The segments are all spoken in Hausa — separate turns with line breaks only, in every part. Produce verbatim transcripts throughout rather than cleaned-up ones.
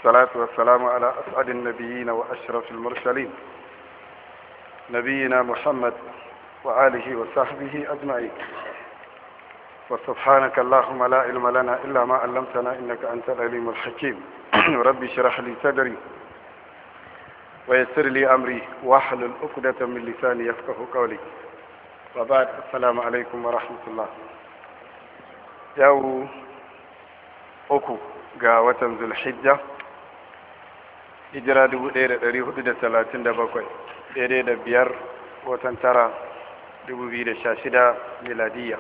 والصلاة والسلام على أسعد النبيين وأشرف المرسلين نبينا محمد وآله وصحبه أجمعين. وسبحانك اللهم لا علم لنا إلا ما علمتنا إنك أنت العليم الحكيم. ربي اشرح لي صدري ويسر لي أمري واحلل عقدة من لساني يفقهوا قولي. وبعد السلام عليكم ورحمة الله. يوم uku ga watan Zulhijja, hijira dubu ɗaya da ɗari hudu da talatin da bakwai, daidai da biyar watan tara dubu biyu da sha shida miladiyya.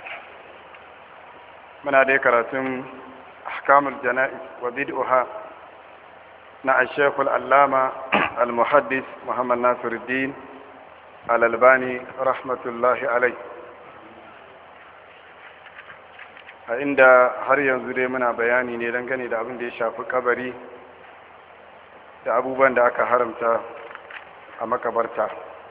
Muna dai karatun ahkamul jana'iz wa bid'uha na ashekul allama al-muhaddis Muhammad Nasiruddin al-Albani rahmatullahi alai, a inda har yanzu dai muna bayani ne dangane da abin da ya shafi kabari da abubuwan da aka haramta a makabarta.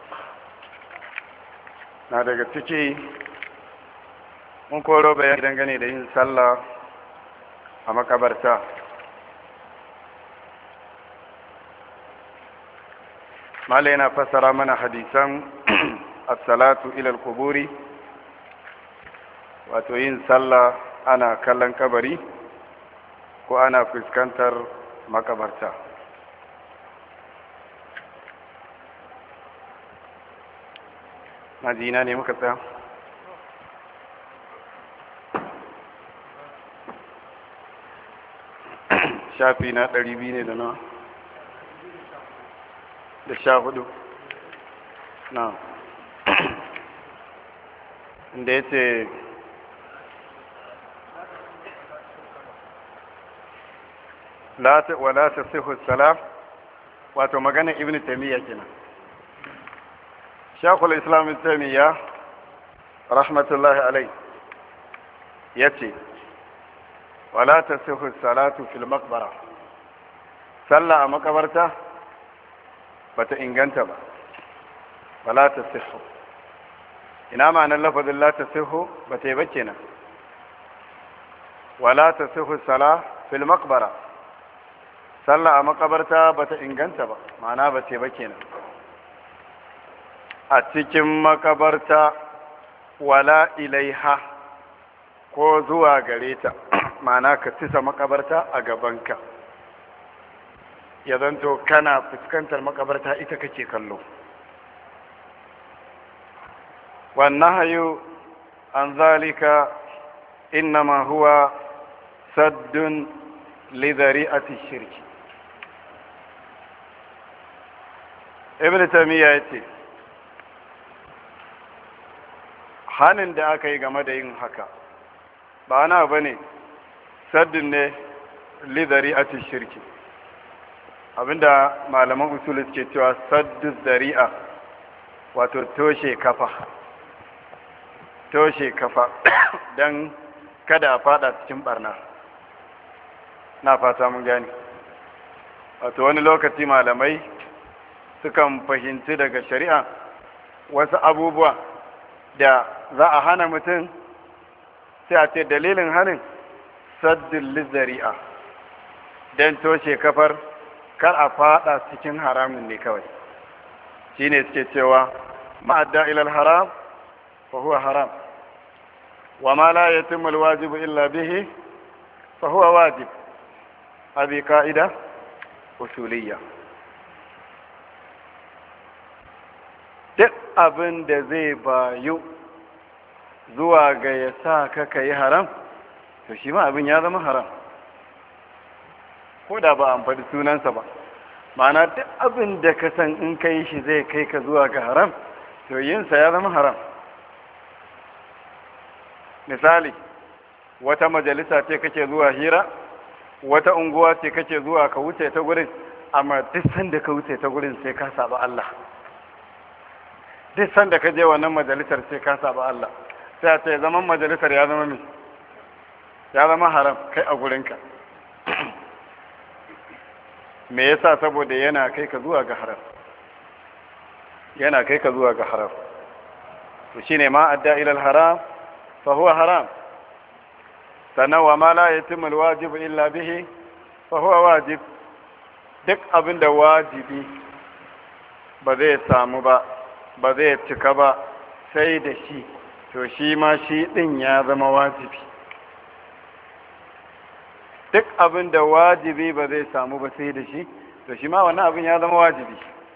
Na daga ciki mun koro bayani dangane da yin sallah a makabarta. Mala yana fassara mana hadisan as-salatu ila al-quburi, wato yin sallah ana kallon kabari ko ana fuskantar makabarta. Majina ne muka tsaya? Shafi na ɗari biyu ne da nawa? Da sha hudu? Na. Inda ya ce wala ta sihu salam, wato maganin ibn taimiyya kenan. Shekul Islam ibn taimiyya rahmatullahi alai ya ce wala ta sihu salatu fil makbara, sallah a makabarta bata inganta ba. Wala ta sihu, ina ma'anar lafazin la ta sihu bata yi ba kenan. Wala ta sihu sala fil makbara, sallah a makabarta bata inganta ba, ma'ana ba ce ba kenan. A cikin makabarta wala ilaiha, ko zuwa gare ta, ma'ana ka tisa makabarta a gabanka, ya zanto kana fuskantar makabarta ita kake kallo. Wannan hayu an zalika innama huwa saddun lidhari'ati shirki. Ibn Taymiyyah ya ce hanin da aka yi game da yin haka ba na ba ne, saddin ne lidari a shirki, abinda malaman usul suke cewa saddu zari'a, wato toshe kafa toshe kafa don kada a fada cikin barna. Na fata mun gani. Wato wani lokaci malamai sukan fahimci daga shari'a wasu abubuwa da za a hana mutum, sai a ce dalilin hanin saddin lizari'a, don toshe kafar kar a fada cikin haramun ne kawai. Shi ne suke cewa ma'adda ilal haram fa huwa haram, wa ma la yatimmu alwajibu illa bihi fa huwa wajib. Abi ka'ida usuliyya. Duk abin da zai bayu zuwa ga ya sa ka ka yi haram, to shi ma abin ya zama haram, ko da ba an faɗi sunansa ba. Ma'ana duk abin da ka san in ka yi shi zai kai ka zuwa ga haram, to yinsa ya zama haram. Misali, wata majalisa ce kake zuwa hira, wata unguwa ce kake zuwa ka wuce ta gurin, amma duk sanda ka wuce ta gurin sai ka saba Allah. Duk sanda ka je wannan majalisar sai ka saba Allah, sai a ce zaman majalisar ya zama mi ya zama haram kai a gurinka. Me yasa? Saboda yana kai ka zuwa ga haram, yana kai ka zuwa ga haram. To shine ma adda ila al-haram fa huwa haram. sannan wa ma la yatimmu alwajibu illa bihi fa huwa wajib. duk abin da wajibi ba zai samu ba ba zai cika ba sai da shi, to shi ma shi ɗin ya zama wajibi. Duk abin da wajibi ba zai samu ba sai da shi, to shi ma wannan abin ya zama wajibi.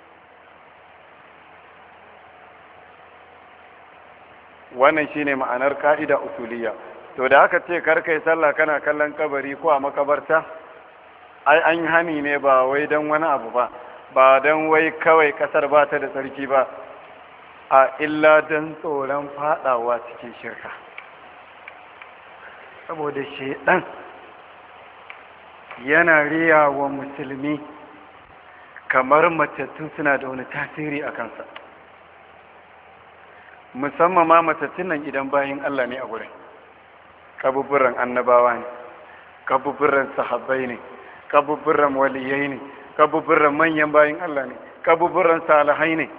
Wannan shine ma'anar ka'ida usuliyya. To da aka ce kar kai sallah kana kallon kabari ko a makabarta, ai an hani ne ba wai don wani abu ba, ba don wai kawai kasar ba ta da tsarki ba, a illa don tsoron fadawa cikin shirka. Saboda shedan yana riya wa musulmi kamar matattun suna da wani tasiri a kansa, musamman ma matattun nan idan bayin Allah ne a gurin. Kaburburan annabawa ne, kaburburan sahabbai ne, kaburburan waliyai ne, kaburburan manyan bayin Allah ne, kaburburan salihai ne.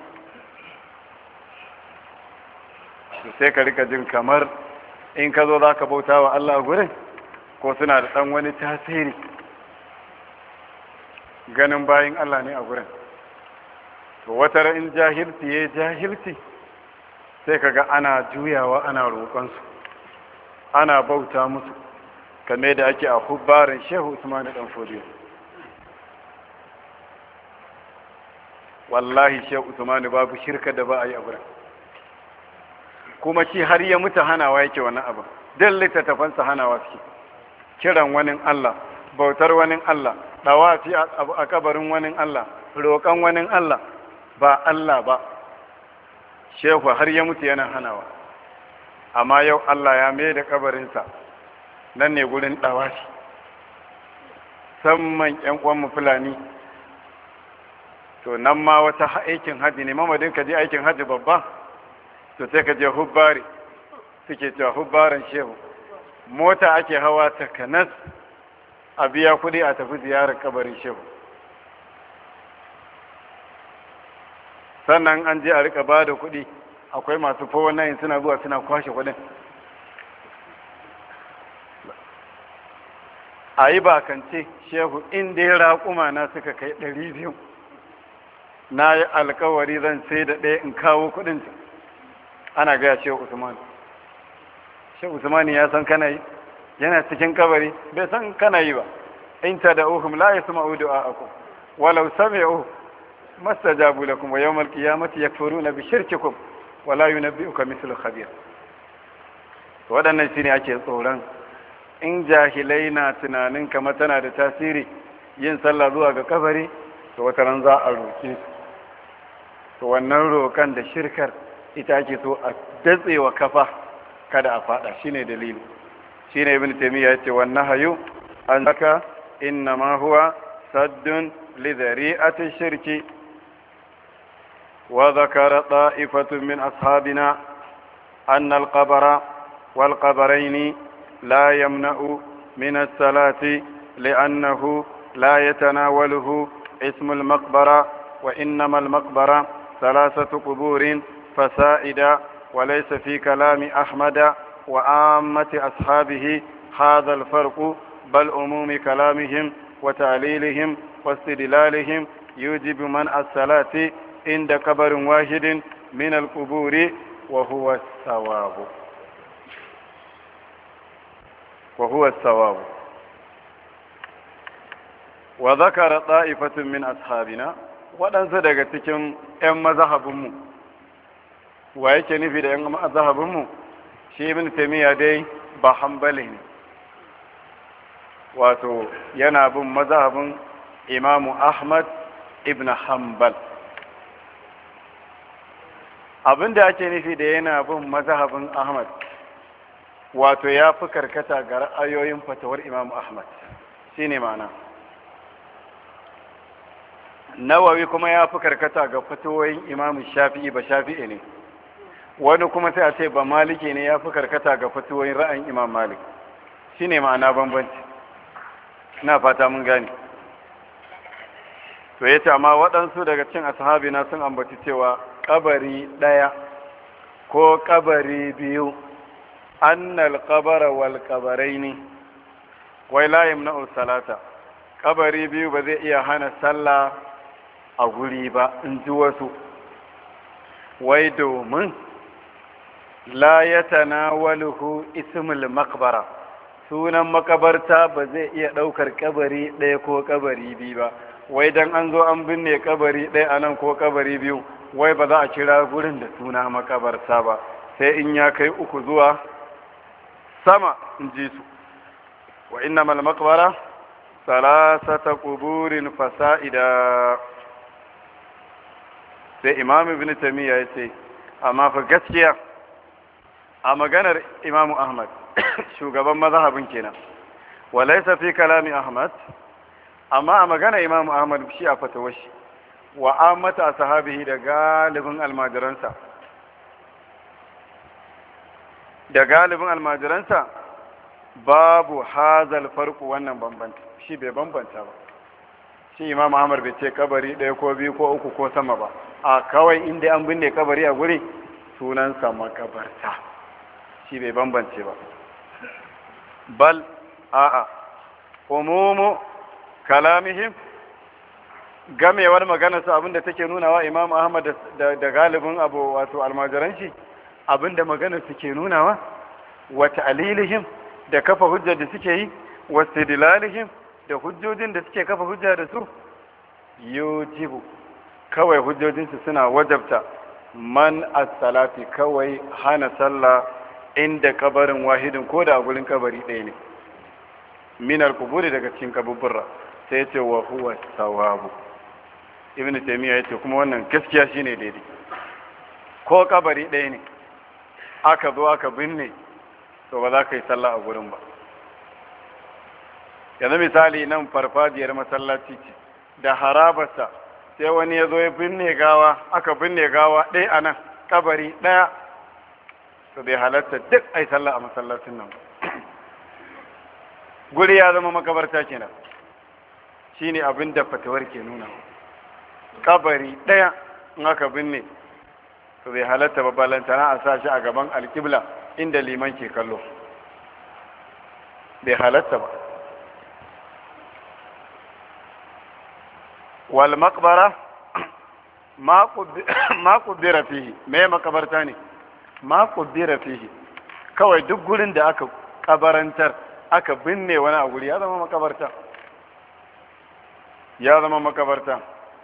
Sai ka rika jin kamar in ka zo za ka bauta wa Allah a gurin, ko suna da ɗan wani tasiri, ganin bayin Allah ne a gurin. To wata in jahilci ya jahilci, sai ka ga ana juyawa ana roƙonsu, ana bauta musu, kame da ake a hubbarin Shehu Usman dan Fodiyo. Wallahi Shehu Usman babu shirka da ba a yi a gurin, kuma shi har ya mutu hanawa yake wannan abu. Dan littattafansa hanawa suke, kiran wani Allah, bautar wani Allah, dawafi a kabarin wani Allah, roƙon wani Allah, ba Allah ba. Shehu har ya mutu yana hanawa. Amma yau Allah ya mai da kabarinsa nan ne gurin ɗawashi. Samman ‘yan uwanmu Fulani, to nan ma wata aikin haji ne, mamadin ka je aikin haji babba, to sai ka je hubbari, suke cewa hubbarin Shehu. Mota ake hawa ta kanas a biya kuɗi a tafi ziyarar kabarin Shehu. Sannan an je a rika ba da kuɗi, akwai masu fowar nayin suna zuwa suna kwashe kudin. A yi bakance, Shehu, inda ya raƙuma na suka kai ɗari biyu, na yi alkawari zan sai da ɗaya in kawo kudin. Ana gaya Shehu Usman. Shehu Usman ya san kana yi, yana cikin kabari, bai san kana yi ba. In ta da uhum la ya suma udu a aku, walau sami'u mastajabu lakum wa yawmal qiyamati yakfuruna bi shirkikum wala yunabbi'uka mithlu khabir. Waɗannan shine ake tsoron in jahilai na tunanin kamar tana da tasiri yin sallah zuwa ga kabari, to wata ran za a roke su. To wannan roƙan da shirkar ita ake so a datsewa kafa kada a fada, shine dalili. Shine Ibn Taymiyyah yace wannan hayu an zaka inna ma huwa saddun li dhari'ati shirki. وذكر طائفة من أصحابنا أن القبر والقبرين لا يمنع من الصلاة لأنه لا يتناوله اسم المقبرة، وإنما المقبرة ثلاثة قبور فسائد، وليس في كلام أحمد وعامة أصحابه هذا الفرق، بل عموم كلامهم وتعليلهم واستدلالهم يوجب منع الصلاة عند قبر واحد من القبور وهو الثواب وهو الثواب وذكر طائفة من أصحابنا waɗansu daga cikin ‘yan mazhabinmu. Wa yake nufi da ‘yan mazhabinmu? Shi Ibn Taymiyyah dai ba hanbali ne, wato yana bin mazhabin Imamu Ahmad ibn Hanbal. Abin da ake nufi da yana bin mazhabin Ahmad, wato ya fi karkata ga ra'ayoyin fatawar Imam Ahmad, shi ne ma'ana. Nawawi kuma ya fi karkata ga fatawoyin Imam Shafi'i, ba Shafi'i ne. Wani kuma sai a ce ba Maliki ne, ya fi karkata ga fatawoyin ra'ayin Imam Malik, shi ne ma'ana bambanci. Ina fata mun gane. To ya ce amma waɗansu daga cin ashabi na sun ambaci cewa kabari ɗaya ko kabari biyu, annal qabara wal qabaraini wai la yamna'u salata, kabari biyu ba zai iya hana sallah a guri ba in ji wasu, wai domin la ya tanawaluhu ismul makbara, sunan makabarta ba zai iya ɗaukar kabari ɗaya ko kabari biyu ba, wai dan an zo an binne kabari ɗaya a nan ko kabari biyu, wai ba za a kira gurin da suna makabarta ba sai in ya kai uku zuwa sama in ji su. Wa innamal maqbara salasata quburin fasa'ida. Sai Imam Ibn Taymiyyah ya ce amma fa gaskiya a maganar Imam Ahmad shugaban mazhabin kenan, walaysa fi kalami Ahmad, amma a maganar Imam Ahmad shi a fatawar shi wa ammata sahabihi da galibin almajiransa da galibin almajiransa babu hazal farqu, wannan bambanta shi bai bambanta ba. Shi Imam Ahmad bai ce kabari ɗaya ko biyu ko uku ko sama ba, a kawai inda an binne kabari a guri sunansa makabarta, shi bai bambance ba. Bal a'a umumu kalamihim, gamewar maganarsa abinda take nuna wa Imam Ahmad da, da galibin abu wato almajiran shi, abinda maganar suke nunawa wa ta'lilihim da kafa hujja da suke yi, wa istidlalihim da hujjojin da suke kafa hujja da su, yujibu kawai hujjojinsu suna wajabta man as-salati, kawai hana sallah inda kabarin wahidin ko da a gurin kabari ɗaya ne, min al-quburi daga cikin kaburburra. Sai ce wa huwa sawabu. Ibn Taymiyyah yace kuma wannan gaskiya shine daidai, ko kabari ɗaya ne aka zo aka binne to ba za ka yi sallah a gurin ba. Yanzu misali nan farfajiyar masallaci ce da harabarsa, sai wani ya zo ya binne gawa, aka binne gawa ɗaya a nan kabari ɗaya, to bai halatta duk ai sallah a masallacin nan ba. Guri ya zama makabarta kenan, shine abin da fatawar ke nuna. Kabari ɗaya in aka binne to bai halatta ba, balantana a sa shi a gaban alƙibla inda liman ke kallo, bai halatta ba. Wal maqbara ma quddira fihi, me makabarta ne? Ma quddira fihi, kawai duk gurin da aka kabarantar aka binne wani a guri ya zama makabarta, ya zama makabarta.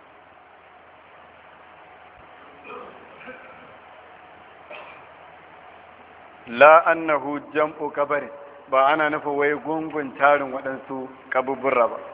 La annahu jam'u kabari, ba ana nufa wai gungun tarin waɗansu kabuburra ba.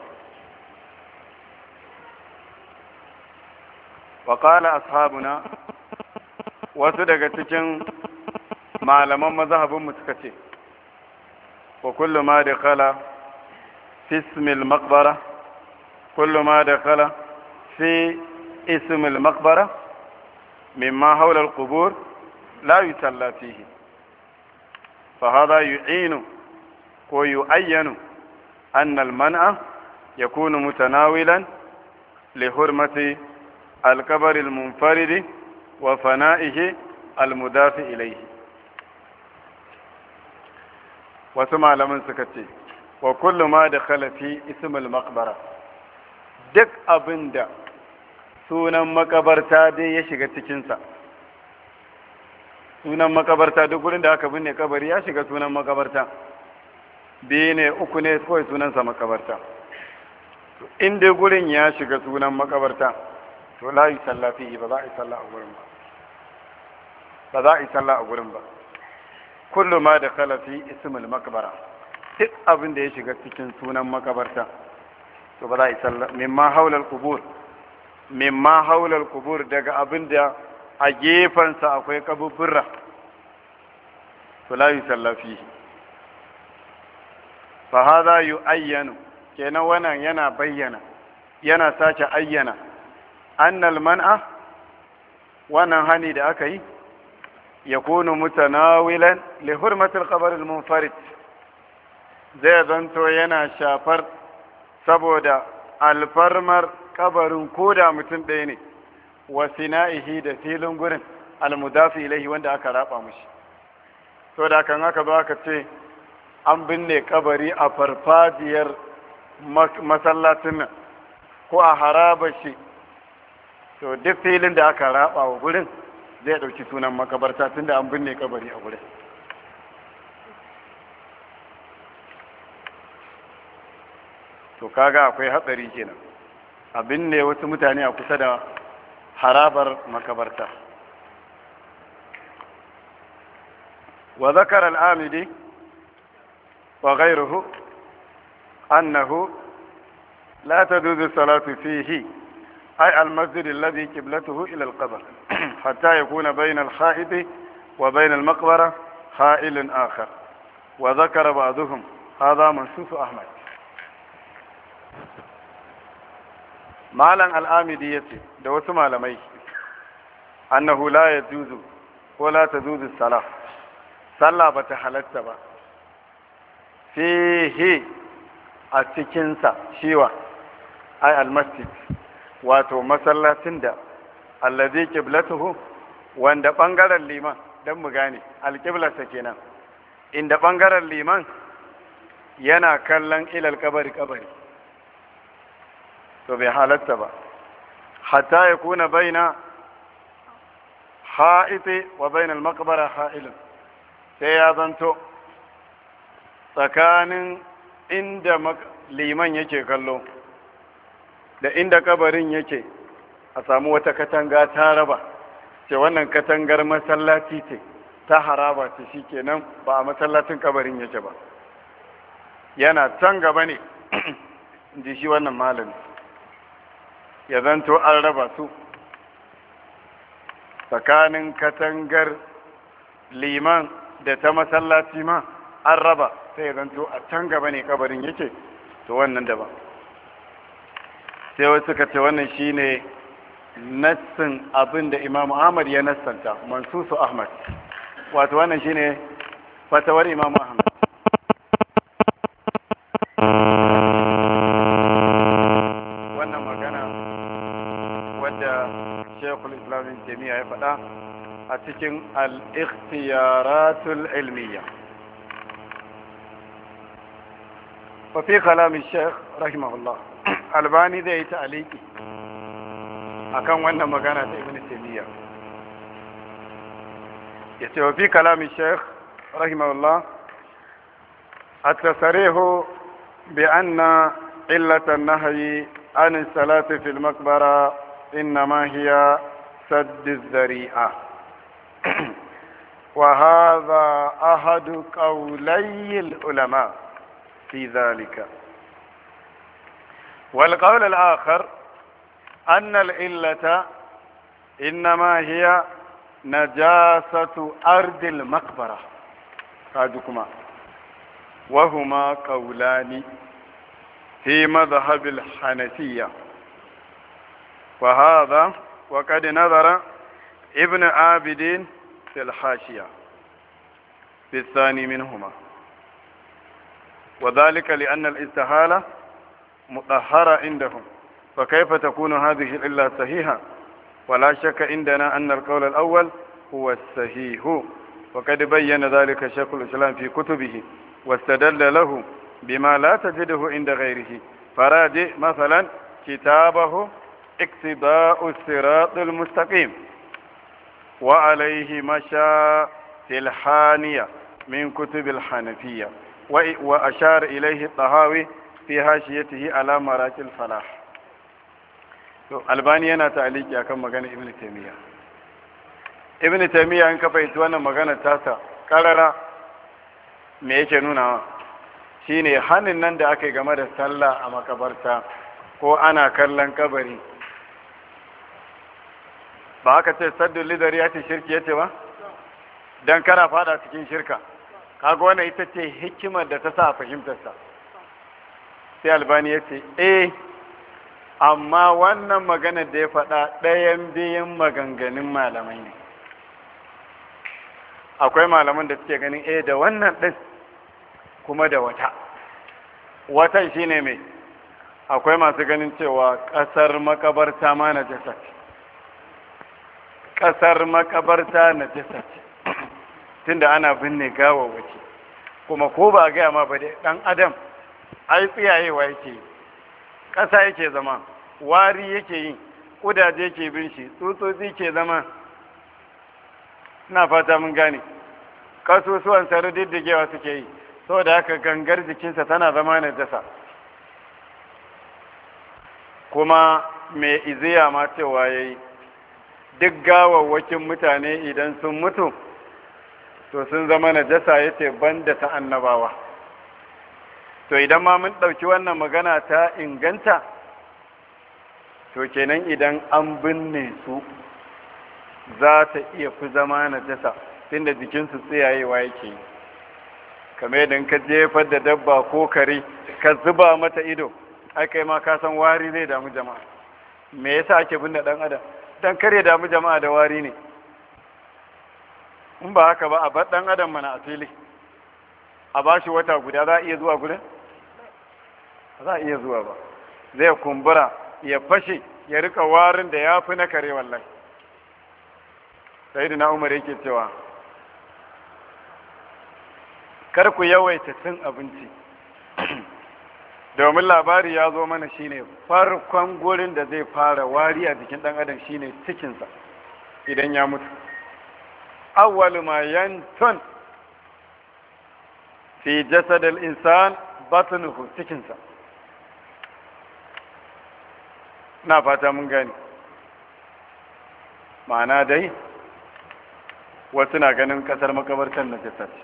wa qala ashabuna, wasu daga cikin malaman mazhabin mu suka ce wa kullu ma dakhala fi ismil maqbara, kullu ma dakhala fi ismil maqbara mimma hawla al-qubur la yusalla fihi, فهذا يعين ويؤين أن المنع يكون متناولا لحرمة القبر المنفرد وفنائه المضاف إليه. وسمع لمن سكتي وكل ما دخل في اسم المقبرة، duk abin da sunan makabarta dai ya shiga cikinsa. Sunan makabarta duk gurin da aka binne kabari ya shiga sunan makabarta, biyu ne uku ne kawai sunansa makabarta. In dai gurin ya shiga sunan makabarta to la yi sallah fihi, ba za a yi sallah a gurin ba, ba za a yi sallah a gurin ba. Kullu ma da kala fi ismul makbara, duk abin da ya shiga cikin sunan makabarta to ba za a yi sallah. Mimma haulal qubur, mimma haulal qubur, daga abin da a gefensa akwai kabuburra to la yusalla fihi. Fa hadha yu'ayyanu, kenan wannan yana bayyana, yana sake ayyana annal man'a, wannan hani da aka yi yakunu mutanawilan li hurmati al-qabr al-munfarid, zai zanto yana shafar saboda alfarmar kabarin koda mutum ɗaya ne, wa sina'ihi, da filin gurin almudafi ilaihi wanda aka raba mushi. To da kan aka zo aka ce an binne kabari a farfajiyar masallacin nan ko a harabar shi, to duk filin da aka raba wa gurin zai ɗauki sunan makabarta tunda an binne kabari a gurin. To kaga akwai hatsari kenan a binne wasu mutane a kusa da harabar makabarta. wa zakara al-amidi wa ghayruhu annahu la tajuzu salatu fihi ay al-masjid alladhi qiblatuhu ila al-qabr hatta yakuna bayna al-kha'id wa bayna al-maqbara ha'il akhar. wa zakara ba'dhum hadha mansus ahmad. malan al-amidi yace da wasu malamai annahu la yajuzu ko la tajuzu salah sallah bata halatta ba fihi a cikinsa shiwa ay al-masjid wato masallacin da allazi qiblatuhu wanda bangaren liman dan mu gane al-qiblarsa kenan inda bangaren liman yana kallon ilal kabari kabari to bai halatta ba hatta ya kuna baina ha'iti wa baina al-maqbara ha'ilun sai ya zanto tsakanin inda liman yake kallo da inda kabarin yake a samu wata katanga ta raba ce wannan katangar masallaci ce ta haraba ce shikenan ba a masallacin kabarin yake ba, yana can gaba ne ji shi wannan malami, ya zanto an raba su tsakanin katangar liman da ta masallaci ma an raba, sai ya zanto a can gaba ne kabarin yake, to wannan daban. sai wasu suka ce wannan shine nassin abin da Imam Ahmad ya nassanta, mansusu Ahmad, wato wannan shine fatawar Imam Ahmad. wannan magana wadda Sheikhul Islam Ibn Taymiyyah ya faɗa a cikin al-ikhtiyaratul ilmiyya. wa fi kalam Sheikh rahimahullah, Albani zai yi ta'aliki akan wannan magana ta Ibn Taymiyyah. yace wa fi kalam Sheikh rahimahullah at-tasrihu bi anna illata an-nahyi an as-salati fi al-maqbara innama hiya sadd az-zari'a wa hadha ahadu qawlay al-ulama في ذلك. والقول الآخر أن العلة إنما هي نجاسة أرض المقبرة، هذكما وهما قولان في مذهب الحنفية، وهذا وقد نظر ابن عابدين في الحاشية في الثاني منهما، وذلك لأن الاستحالة مطهرة عندهم، فكيف تكون هذه العلة صحيحة؟ ولا شك عندنا أن القول الأول هو الصحيح، وقد بين ذلك شيخ الإسلام في كتبه واستدل له بما لا تجده عند غيره. فراجع مثلا كتابه اقتضاء الصراط المستقيم، وعليه مشى في الحانية من كتب الحنفية، وأشار إليه الطهاوي في حاشيته على مراكز الفلاح. Albani yana ta'aliki akan magana Ibn Taymiyyah. Ibn Taymiyyah in ka fahimci wannan magana tasa karara me yake nunawa shine hanin nan da aka yi game da sallah a makabarta ko ana kallon kabari, ba aka ce saddu lidari ya ce shirki yace ba dan kana fada cikin shirka, kaga wannan ita ce hikimar da ta sa a fahimtarsa. sai Albani ya ce eh amma wannan magana da ya faɗa ɗayan biyun maganganun malamai ne. akwai malaman da suke ganin eh da wannan ɗin kuma da wata watan shine mai, akwai masu ganin cewa ƙasar makabarta ma na jasa ce, ƙasar makabarta na jasa ce tunda ana binne gawawwaki, kuma ko ba a gaya ma ba dai ɗan adam ai tsiyayewa yake ƙasa yake zama, wari yake yi, ƙudaje ke bin shi, tsutsotsi ke zama. Ina fata mun gane, ƙasusuwan sarari diddigewa suke yi, saboda haka gangar jikinsa tana zama najasa. Kuma mai iziya ma cewa ya yi, duk gawawwakin mutane idan sun mutu to sun zama najasa, ya ce banda ta annabawa. To idan ma mun ɗauki wannan magana ta inganta, to kenan idan an binne su za ta iya fi zama najasa, tunda jikinsu tsiyayewa yake yi. Kamar yadda ka jefar da dabba ko kare ka zuba mata ido, ai kai ma ka san wari zai damu jama'a. Me yasa ake binne dan adam? Dan kare damu jama'a da wari ne. In ba haka ba, a bar dan adam mana a fili, a ba shi wata guda, za a iya zuwa gurin? Za a iya zuwa ba. Zai kumbura, ya fashe, ya rika warin da ya fi na kare wallahi. Sayyidina Umar yake cewa, kar ku yawaita cin abinci, domin labari ya zo mana shine farkon gurin da zai fara wari a jikin ɗan adam shine cikinsa idan ya mutu. Awwalu ma yantun fi jasad al-insan batnuhu, cikinsa. Na fata mun gani. Ma'ana dai wasu na ganin kasar makabartar najasa ce.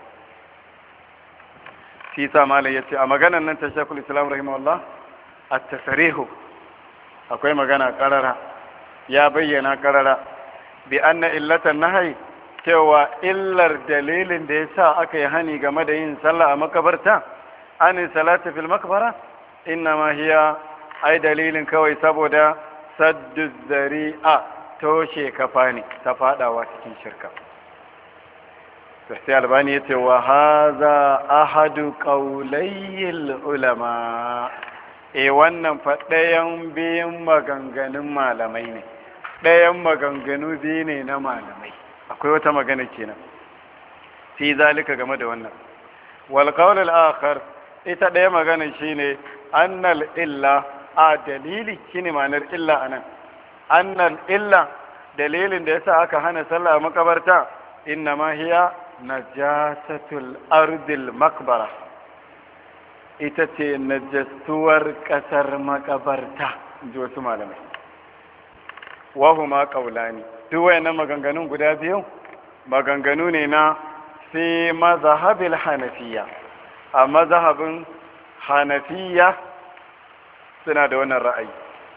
Shi sa malai yace a maganar nan ta Sheikhul Islam rahimahullah, at-tasrihu, akwai magana karara, ya bayyana karara bi anna illatan nahyi, cewa illar dalilin da yasa aka yi hani game da yin sallah a makabarta, an salati fil makbara, innama hiya, ai dalilin kawai saboda saddu zari'a, toshe kafa ne ta fadawa cikin shirka. Sai Albani ya ce wa haza ahadu qaulayil ulama, e wannan fa ɗayan biyun maganganun malamai ne, ɗayan maganganu biyu ne na malamai. Akwai wata magana kenan fi zalika game da wannan. Wal qawl al akhar, ita ɗaya magana shine annal illa, a dalili shine ma'anar illa anan, annal illa, dalilin da yasa aka hana sallah a makabarta, innama hiya najasatul ardil makbara, ita ce najastuwar ƙasar makabarta, ji wasu malamai. Wahuma qaulani, duk wayannan maganganun guda biyu maganganu ne na fi mazhabil hanafiya, a mazhabin hanafiya suna da wannan ra'ayi.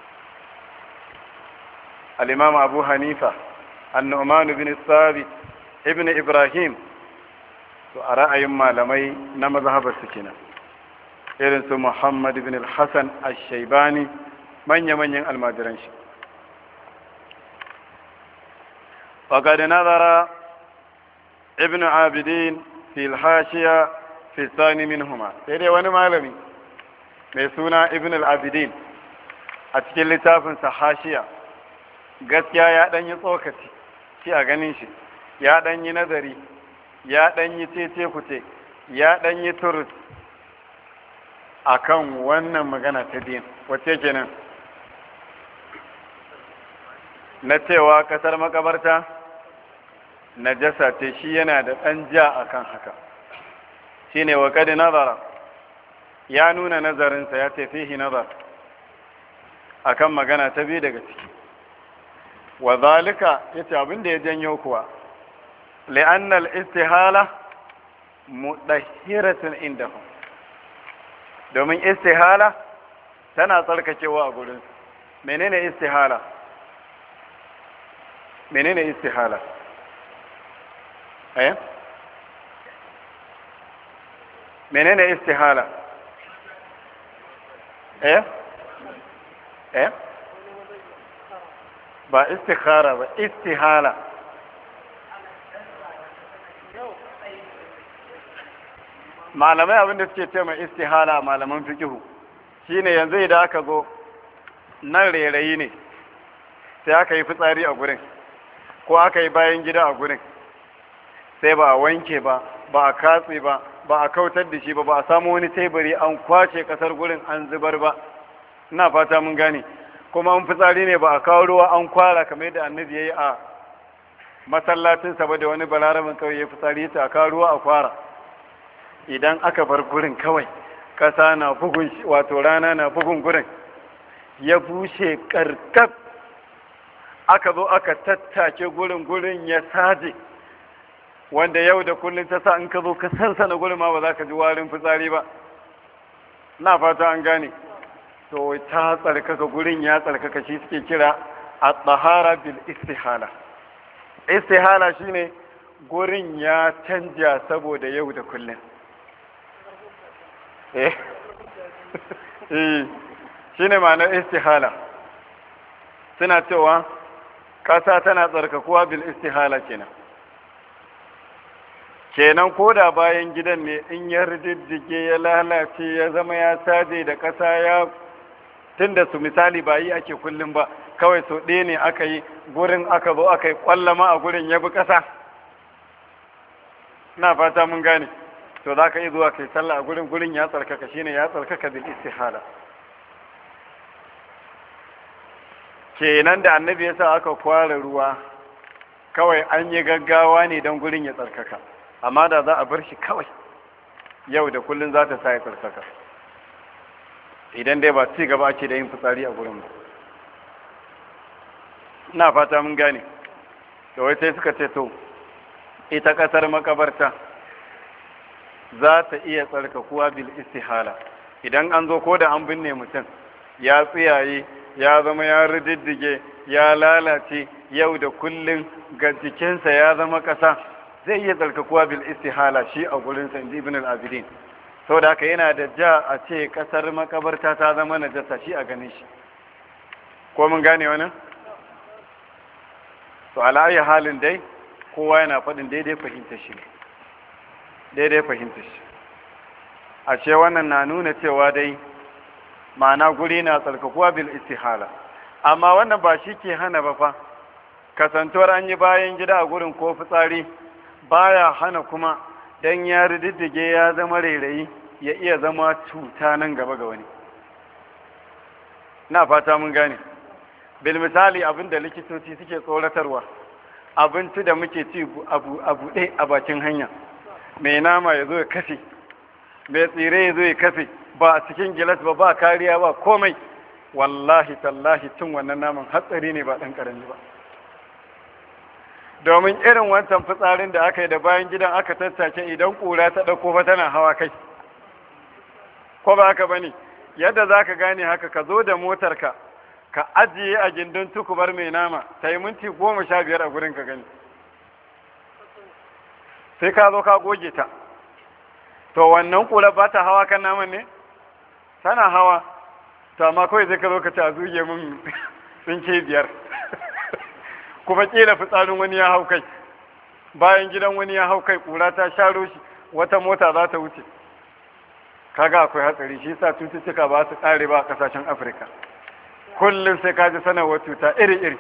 Al-Imam Abu Hanifa, An-Nu'man bin Thabit ibn Ibrahim, to a ra'ayin malamai na mazhabar su kenan, irin su Muhammad ibn al-Hasan al-Shaybani, manya-manyan almajiran shi. وقد نظر ابن عابدين في الحاشية في الثاني منهما. سيدي وانا معلمي ميسونا ابن العابدين أتكلم لتافن سحاشية gaskiya ya ɗan yi tsokaci shi a ganin shi, ya ɗan yi nazari, ya ɗan yi cece kuce, ya ɗan yi turus a kan wannan magana ta din. Wacce kenan? Na cewa ƙasar makabarta najasa ce, shi yana da ɗan ja a kan haka. Shi ne wa kadi nazara, ya nuna nazarinsa, ya ce fihi nazar a kan magana ta biyu daga ciki. Wa zalika, ya ce abin da ya janyo kuwa, li'annal istihala mudahiratun indahum, domin istihala tana tsarkakewa a gurin. Menene istihala? Menene istihala? Eh? Menene istihala? Eh? Eh? Ba istikhara ba, istihala. Malamai abinda suke ce mai istihala, malaman fikihu, shine yanzu idan aka zo nan rairayi ne, sai aka yi fitsari a gurin, ko aka yi bayan gida a gurin, sai ba a wanke ba, ba a katse ba, ba a kautar da shi ba, ba a samu wani teburi an kwace kasar gurin an zubar ba. Ina fata mun gane. Kuma an fitsari ne ba a kawo ruwa an kwara kamar yadda annabi ya yi a masallacinsa ba da wani balaramin kawai ya fitsari ta a kawo ruwa a kwara. Idan aka bar gurin kawai ƙasa na bugun shi, wato rana na bugun gurin ya bushe karkab, aka zo aka tattake gurin gurin ya saje, wanda yau da kullum ta sa in ka zo ka sansana gurin ma ba za ka ji warin fitsari ba. Na fata an gane. To ta tsarkaka gurin ya tsarkaka, shi suke kira a tsahara bil istihala. Istihala shine gurin ya canja saboda yau da kullum. eh eh shine ma'anar istihala. Suna cewa ƙasa tana tsarkakuwa bil istihala kenan. Kenan ko da bayan gidan ne in ya riddige ya lalace ya zama ya saje da ƙasa, ya tunda su misali ba yi ake kullum ba, kawai so ɗaya ne aka yi gurin, aka zo aka yi ƙwallama a gurin ya bi ƙasa. Na fata mun gane. To za ka yi zuwa kai sallah a gurin, gurin ya tsarkaka, shine ya tsarkaka bil istihala. Kenan da annabi ya sa aka kwara ruwa kawai an yi gaggawa ne don gurin ya tsarkaka, amma da za a bar shi kawai yau da kullun za ta sa ya tsarkaka, idan dai ba ci gaba ake da yin fitsari a gurin ba. Ina fata mun gane. To wai sai suka ce to ita kasar makabarta za ta iya tsarkakuwa bil istihala. Idan an zo ko da an binne mutum ya tsiyaye, ya zama ya rididdige, ya lalace yau da kullun ga jikinsa ya zama ƙasa, zai iya tsarkakuwa bil istihala shi a gurin sa, ibn al-Abidin. Saboda haka yana da ja a ce kasar makabarta ta zama najasa shi a ganin shi. Ko mun gane wannan? To ala ayi halin dai kowa yana faɗin daidai fahimta shi ne, daidai fahimta shi. Ashe wannan na nuna cewa dai ma'ana guri na tsarkakuwa bil istihala. Amma wannan ba shi ke hana ba fa, kasantuwar an yi bayan gida a gurin ko fitsari baya hana kuma dan ya rididdige ya zama rairayi ya iya zama cuta nan gaba ga wani. Na fata mun gane. Bil misali abinda likitoci suke tsoratarwa, abinci da muke ci abu abu ɗaya a bakin hanya, mai nama ya zo ya kafe, mai tsire ya zo ya kafe, ba a cikin gilas ba, ba kariya ba komai, wallahi tallahi cin wannan naman hatsari ne ba ɗan ƙarami ba. Domin irin wancan fitsarin da aka yi da bayan gidan aka tattace, idan ƙura ta ɗauko fa tana hawa kai, ko ba haka bane? Yadda za ka gane haka, ka zo da motarka ka ajiye a gindin tukubar mai nama, ta yi minti goma sha biyar a gurin ka gani, sai ka zo ka goge ta. To wannan ƙura ba ta hawa kan naman ne? Tana hawa. To amma kawai zai ka zo ka ci a zuge min tsinke biyar kuma kila fitsarin wani ya hau kai, bayan gidan wani ya hau kai, ƙura ta sharo shi, wata mota za ta wuce. Kaga akwai hatsari. Shi sa cututtuka ba su ƙare ba a ƙasashen Afirka. Kullum sai ka ji sanarwar cuta iri-iri.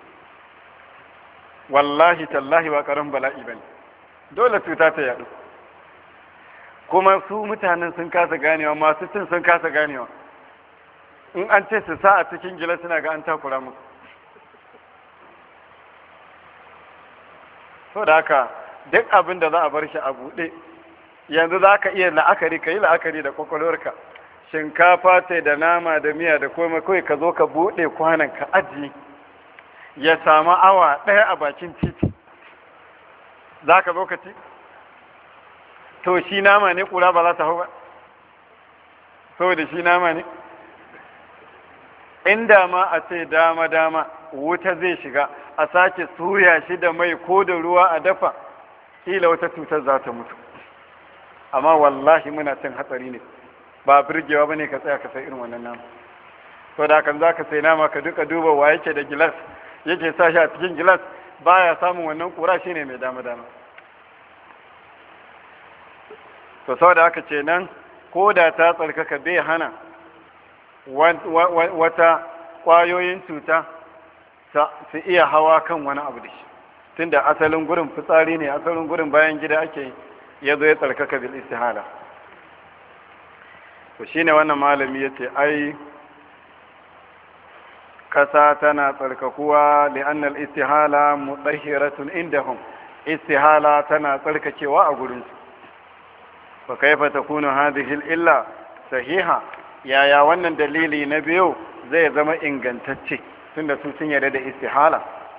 Wallahi tallahi ba ƙaran bala'i ba ne, dole cuta ta yaɗu. Kuma su mutanen sun kasa ganewa, masu cin sun kasa ganewa. In an ce su sa a cikin gila suna ga an takura musu. So da haka duk abin da za a bar shi a buɗe, yanzu za ka iya la'akari, ka yi la'akari da kwakwalwarka. Shinkafa ce da nama da miya da komai, kawai ka zo ka buɗe kwanan ka ajiye, ya samu awa ɗaya a bakin titi, za ka zo ka ci? To shi nama ne, ƙura ba za ta hau ba, saboda shi nama ne. Inda ma a ce dama-dama wuta zai shiga, a sake soya shi da mai ko da ruwa a dafa, kila wata cutar za ta mutu. Amma wallahi muna cin hatsari ne, ba birgewa ba ne ka tsaya ka sai irin wannan nama. To da kan za ka sai nama ka duka duba wa yake da gilas, yake sa shi a cikin gilas, baya samun wannan ƙura, shi ne mai dama-dama. To saboda haka ce nan, ko da ta tsarkaka bai hana wata ƙwayoyin cuta su iya hawa kan wani abu da shi, tunda asalin gurin fitsari ne, asalin gurin bayan gida ake yi, ya zo ya tsarkaka bil istihala. to shine wannan malami yace ai kasa tana tsarkakuwa li'anna al-istihala mutahhiratun indahum, istihala tana tsarkakewa a gurin su. fa kaifa takunu hadhihi al-illa sahiha, yaya wannan dalili na biyu zai zama ingantacce tunda su sun yarda da istihala?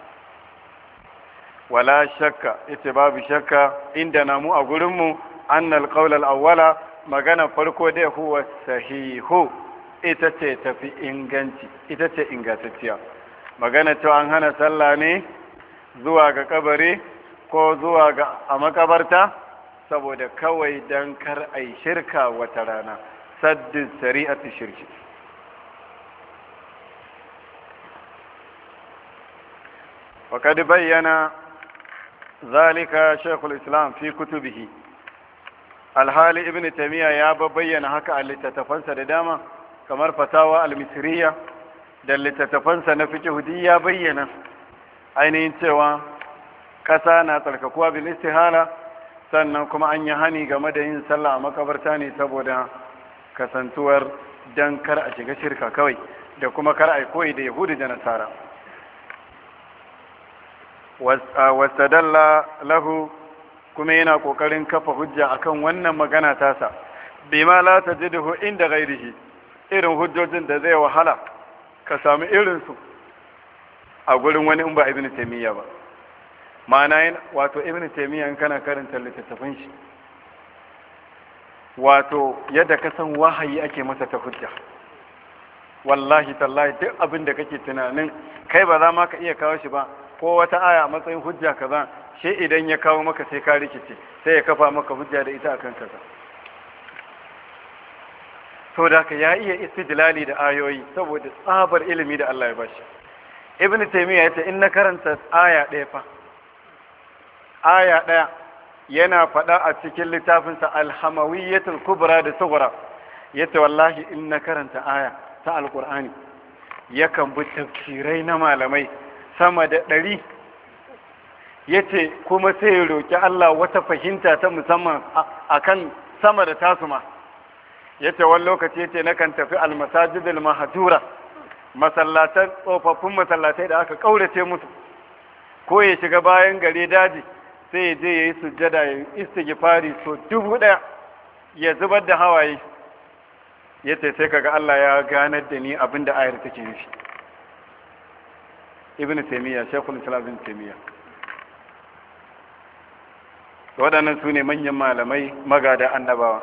wala shakka, ita babu shakka inda na mu a gurinmu annal qawl al-awwala, magana farko dai huwa sahihu, ita ce tafi inganci, ita ce ingantacciya. magana cewa an hana sallah ne zuwa ga kabari ko zuwa ga a makabarta saboda kawai dan kar ai shirka wata rana, saddin shari'ati shirki. وقد بين ذلك شيخ الإسلام في كتبه. الحالي ابن تيمية يا ببين هكا اللي تتفنس داما كمر فتاوى المصرية da littattafansa na fiqh ya bayyana ainihin cewa kasa na tsarkakuwa bil istihala, sannan kuma an yi hani game da yin sallah a makabarta ne saboda kasantuwar dan kar a shiga shirka kawai, da kuma kar a koyi da yahudi da nasara. wastadalla lahu, kuma yana kokarin kafa hujja akan wannan magana tasa bima la tajiduhu inda ghairihi, irin hujjojin da zai wahala ka samu irin su a gurin wani in ba ibnu taymiya ba. ma'ana yin wato ibnu taymiya in kana karanta littattafan shi, wato yadda ka san wahayi ake masa ta hujja, wallahi tallahi duk abin da kake tunanin kai ba za ma ka iya kawo shi ba, ko wata aya a matsayin hujja kaza, shi idan ya kawo maka sai ka rikice, sai ya kafa maka hujja da ita akan kaza. to da ka ya iya istidlali da ayoyi saboda tsabar ilimi da Allah ya bashi. ibn taymiya yace in na karanta aya ɗaya fa, aya ɗaya yana faɗa a cikin littafinsa al-hamawiyyatul kubra da sughra, yace wallahi in na karanta aya ta alqur'ani yakan bi tafsirai na malamai sama da ɗari, yace kuma sai ya roki Allah wata fahimta ta musamman akan sama da tasu ma. yace wani lokaci yace nakan tafi almasajidul mahjura, masallatan tsofaffin masallatai da aka kaurace musu, ko ya shiga bayan gare daji sai ya je yayi sujjada ya istighfari so dubu daya ya zubar da hawaye, yace sai kaga Allah ya ganar da ni abinda ayar take nufi. ibn taymiya, shaykhul islam ibn taymiya, waɗannan su ne manyan malamai magada annabawa.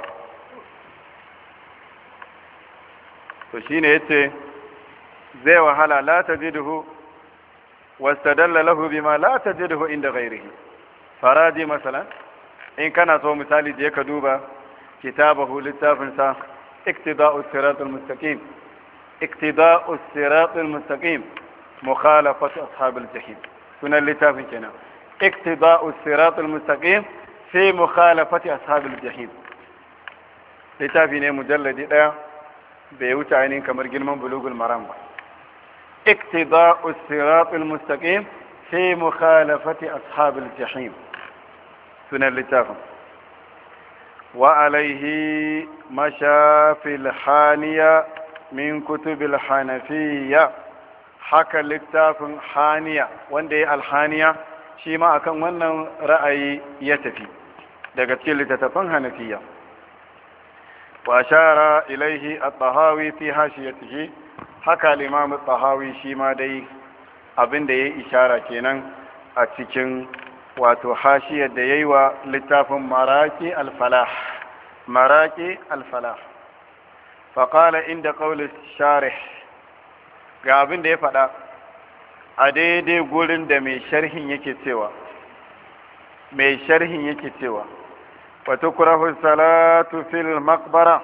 to shine yace zai wahala la tajiduhu wastadalla lahu bima la tajiduhu inda ghairihi. faraji masalan, in kana so misali je ka duba kitabahu, littafin sa iktida'us siratal mustaqim, iktida'us siratal mustaqim mukhalafatu ashabil jahim, sunan littafin kenan, iktida'us siratal mustaqim fi mukhalafati ashabil jahim. littafi ne mujalladi daya, bai wuce ainihin kamar girman bulugul maram ba. iktida'us siratal mustaqim fi mukhalafati ashabil jahim, sunan littafin. wa alaihi mashafil haniya min kutubil hanafiyya, haka littafin haniya wanda ya alhaniya shi ma akan wannan ra'ayi ya tafi daga cikin littattafan hanafiya. wa ashara ilaihi at-tahawi fi hashiyatihi, haka al-imam at-tahawi shi ma dai abin da yayi ishara kenan a cikin wato hashiyar da yayi wa littafin maraqi al-falah, maraqi al-falah. fa qala inda qawli sharih, ga abin da ya faɗa a daidai gurin da mai sharhin yake cewa, mai sharhin yake cewa wa tukrahu salatu fil maqbara,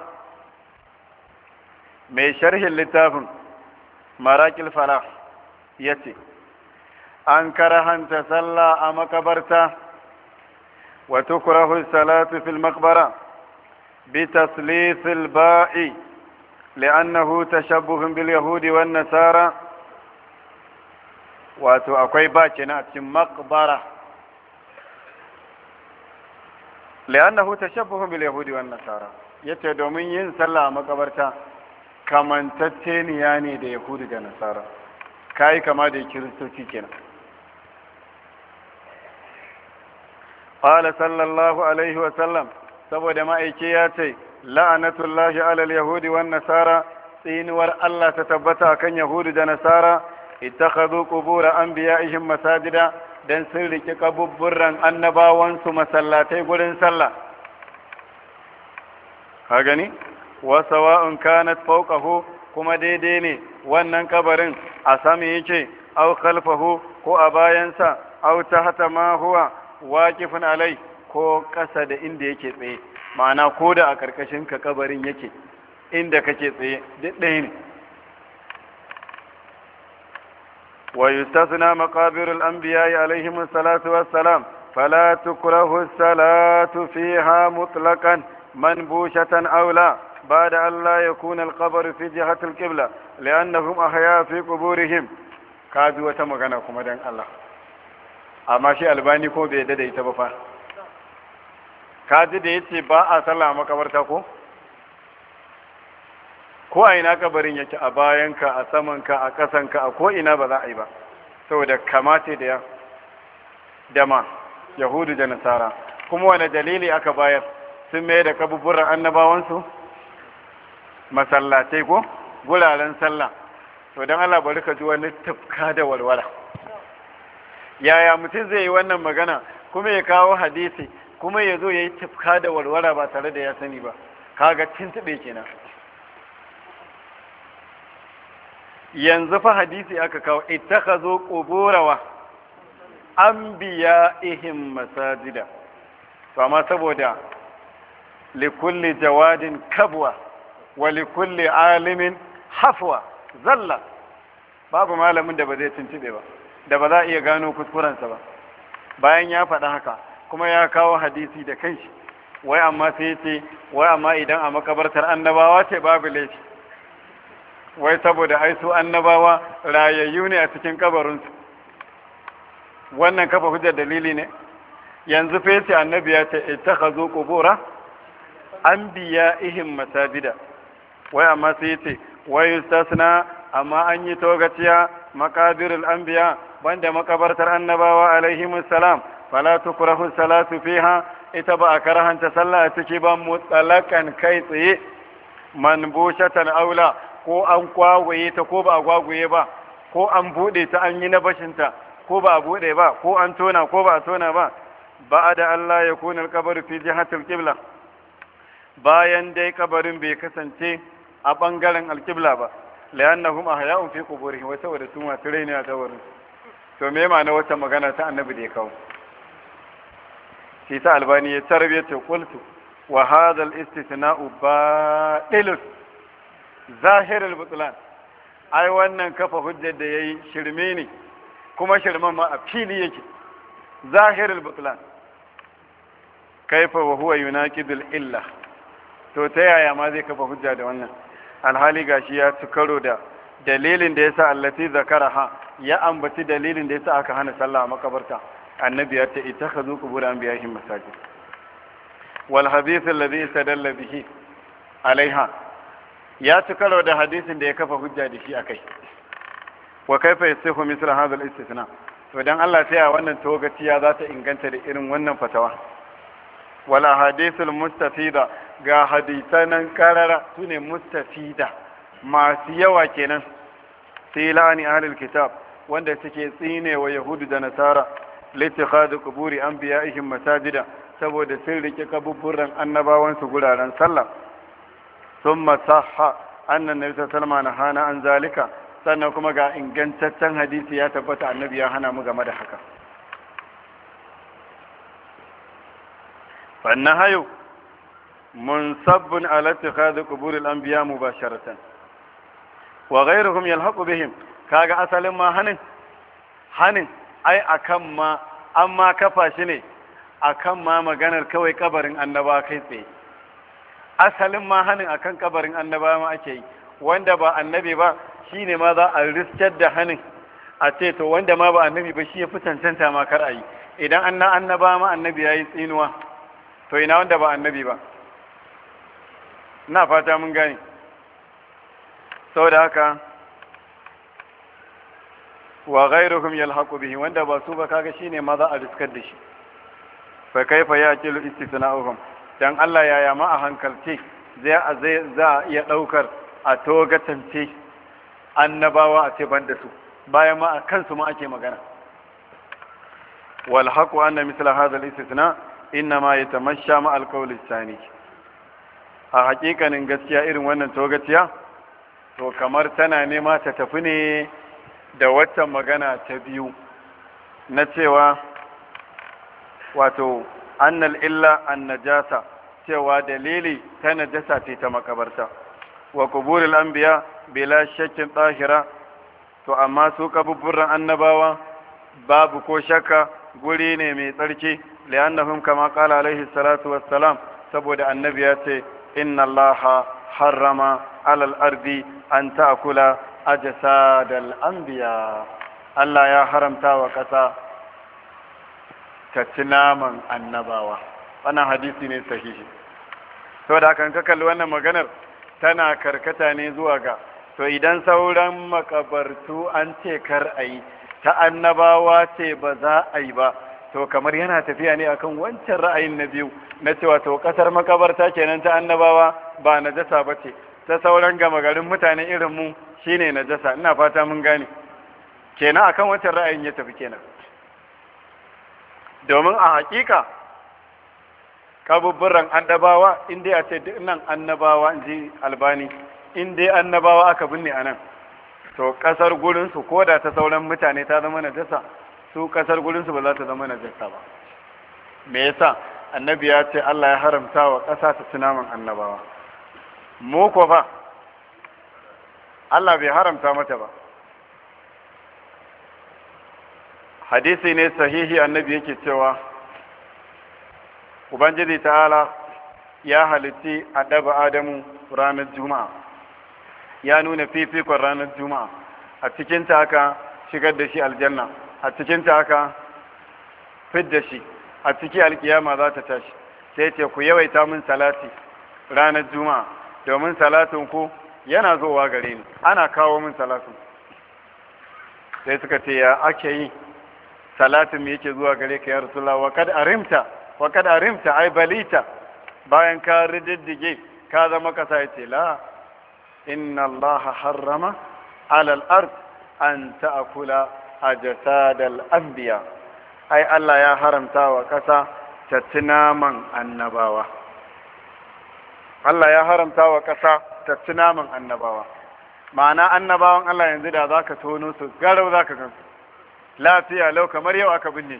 mai sharhin littafin maraqil falah yace an karahanta sallah a makabarta, wa tukrahu salatu fil maqbara bi taslisil ba'i لأنه تشبه باليهود والنصارى. wato akwai ba kenan a cikin makbara, li'annahu tashabbuhu bil yahudi wan nasara yace domin yin sallah a makabarta kamantacceniya ne da yahudi da nasara kai kama da kiristoci kenan. qala sallallahu alaihi wa sallam saboda ma'aiki ya ce la'anatullahi alal yahudi wan nasara tsinuwar Allah ta tabbata kan yahudi da nasara ittakhadhu qubur anbiya'ihim masajida dan sun rike kabubburran annabawansu masallatai gurin sallah ka gani wa sawa'un kanat fawqahu kuma daidai ne wannan kabarin a sami yake aw khalfahu ko a bayansa aw tahta ma huwa waqifun alai ko kasa da inda yake tsaye ma'ana ko da a karkashin ka kabarin yake inda kake tsaye duk ɗaya ne. wa yustasna maqabirul anbiya'i alaihim salatu wassalam fala tukrahu salatu fiha mutlaqan manbushatan aw la ba'da an la yakuna al-qabr fi jihati al-qibla li'annahum ahya fi quburihim kaji wata magana kuma dan Allah amma shi albani ko bai dada ita ba fa kaji da yace ba a sallah makabarta ko ko a ina kabarin yake a bayanka a samanka a ƙasanka a ko ina ba za a yi ba saboda kamace da ya dama yahudu da nasara kuma wani dalili aka bayar sun mai da kaburburan annabawansu masallatai ko guraren sallah to don Allah bari ka ji wani tufka da walwala yaya mutum zai yi wannan magana kuma ya kawo hadisi kuma ya zo ya yi tufka da walwala ba tare da ya sani ba kaga tuntube kenan. yanzu fa hadisi aka kawo ittakhazu quburawa anbiya'ihim masajida to amma saboda likulli jawadin kabwa wa likulli alimin hafwa zalla babu malamin da ba zai tuntube ba da ba za a iya gano kuskurensa ba bayan ya faɗa haka kuma ya kawo hadisi da kanshi wai amma sai ce wai amma idan a makabartar annabawa ce babu laifi wai saboda ai su annabawa rayayyu ne a cikin kabarinsu wannan kafa hujjar dalili ne yanzu fa yace annabi ya ce ittakhazu qubura anbiya'ihim masajida wai amma sai yace wai yustasna amma an yi togaciya makabirul anbiya banda makabartar annabawa alaihimus salam fala tukrahu salatu fiha ita ba a karahanta sallah a ciki ba mutsalakan kai tsaye manbushatan aula ko an kwagwaye ta ko ba a kwagwaye ba ko an bude ta an yi na bashinta ko ba a bude ba ko an tona ko ba a tona ba ba da Allah ya kuna alkabaru fi jihatul qibla bayan dai kabarin bai kasance a bangaren alqibla ba li'annahum ahya'un fi quburihim wa saboda su masu rai ne a kabarin to me ma'ana wata magana ta annabi da ya kawo shi ta albani ya tarbiyata qultu wa hadha al-istithna'u batil zahir al-butlan ai wannan kafa hujjar da yayi shirme ne kuma shirman ma a fili yake zahir al-butlan kaifa wa huwa yunaqidu al-illa to ta yaya ma zai kafa hujja da wannan alhali gashi ya ci karo da dalilin da yasa allati zakaraha ya ambaci dalilin da yasa aka hana sallah a makabarta annabi ya ce ittakhadhu qubur anbiya'ihim masajid wal hadith alladhi istadalla bihi alaiha ya ci karo da hadisin da ya kafa hujja da shi akai wa kaifa yasihu misra hadha al-istithna to dan Allah sai a wannan togaciya za ta inganta da irin wannan fatawa wal ahadithul mustafida ga hadisanan karara sune mustafida masu yawa kenan sai la'ani ahlul kitab wanda suke tsine wa yahudu da nasara litikhadu quburi anbiya'ihim masajida saboda sun rike kaburburan annabawan su guraren sallah thumma sahha anna nabi sallallahu alaihi wasallam hana an zalika sannan kuma ga ingantaccen hadisi ya tabbata annabi ya hana mu game da haka fannahayu munsabbun ala ittikhadhi quburi al-anbiya mubasharatan wa ghayruhum yalhaqu bihim kaga asalin ma hanin hanin ai akan ma amma kafa shi ne akan ma maganar kawai kabarin annaba kai tsaye asalin ma hanin akan kabarin annaba ma ake yi wanda ba annabi ba shine ma za a riskar da hanin a ce to wanda ma ba annabi ba shi ya fi cancanta ma kar a yi idan anna annaba ma annabi yayi tsinuwa to ina wanda ba annabi ba? ina fata mun gane. saboda haka wa ghayruhum yalhaqu bihi, wanda ba su ba kaga shine ma za a riskar da shi. fa kaifa yaqilu istithna'uhum, dan Allah yaya ma a hankalce zai zai za iya daukar a togatance annabawa a ce banda su, bayan ma a kansu ma ake magana. wal haqu anna mithla hadha al istithna inma yatamashsha ma al qawl al thani, a hakikanin gaskiya irin wannan togaciya to kamar tana nema ta tafi ne da waccan magana ta biyu na cewa wato annal illa an najasa, cewa dalili ta najasa ce ta makabarta, wa kuburil anbiya bila shakkin tsahira, to amma su kaburburan annabawa babu ko shakka guri ne mai tsarki, li'annahum kama qala alaihi salatu wassalam, saboda annabi ya ce inna allaha harrama alal ardi an ta'kula ajsadal anbiya, Allah ya haramta wa kasa ta ci naman annabawa. wannan hadisi ne sahihi. saboda kan ka kalli wannan maganar tana karkata ne zuwa ga to idan sauran makabartu an ce kar a yi, ta annabawa ce ba za a yi ba, to kamar yana tafiya ne akan wancan ra'ayin na biyu na cewa to kasar makabarta kenan ta annabawa ba najasa ba ce, ta sauran gama garin mutane irin mu shine najasa. ina fata mun gane kenan akan wancan ra'ayin ya tafi kenan, domin a hakika kabubburan annabawa in dai a ce duk nan annabawa in ji Albani, in dai annabawa aka binne a nan, to kasar gurinsu ko da ta sauran mutane ta zama najasa, su kasar gurinsu ba za ta zama najasa ba. me yasa? annabi ya ce Allah ya haramta wa ƙasa ta ci naman annabawa. mu ko fa Allah bai haramta mata ba. hadisi ne sahihi, annabi yake cewa ubangiji ta'ala ya halitti annabi Adamu ranar Juma'a, ya nuna fifikon ranar Juma'a, a cikin ta haka shigar da shi aljanna, a cikin ta haka fidda shi, a ciki alkiyama za ta tashi. sai ce ku yawaita min salati ranar Juma'a, domin salatin ku yana zowa gare ni, ana kawo min salatin. sai suka ce ya ake yi salatin me yake zuwa gare ka ya Rasulullah? wa kad arimta wa kad arimta ai balita, bayan ka rididdige ka zama kasa. yace la, inna Allah harrama ala al-ard an ta'kula ajsad al-anbiya, ai Allah ya haramta wa kasa ta ci naman annabawa. Allah ya haramta wa kasa ta ci naman annabawa. ma'ana annabawan Allah yanzu da zaka tono su garau zaka gansu lafiya lau kamar yau aka binne,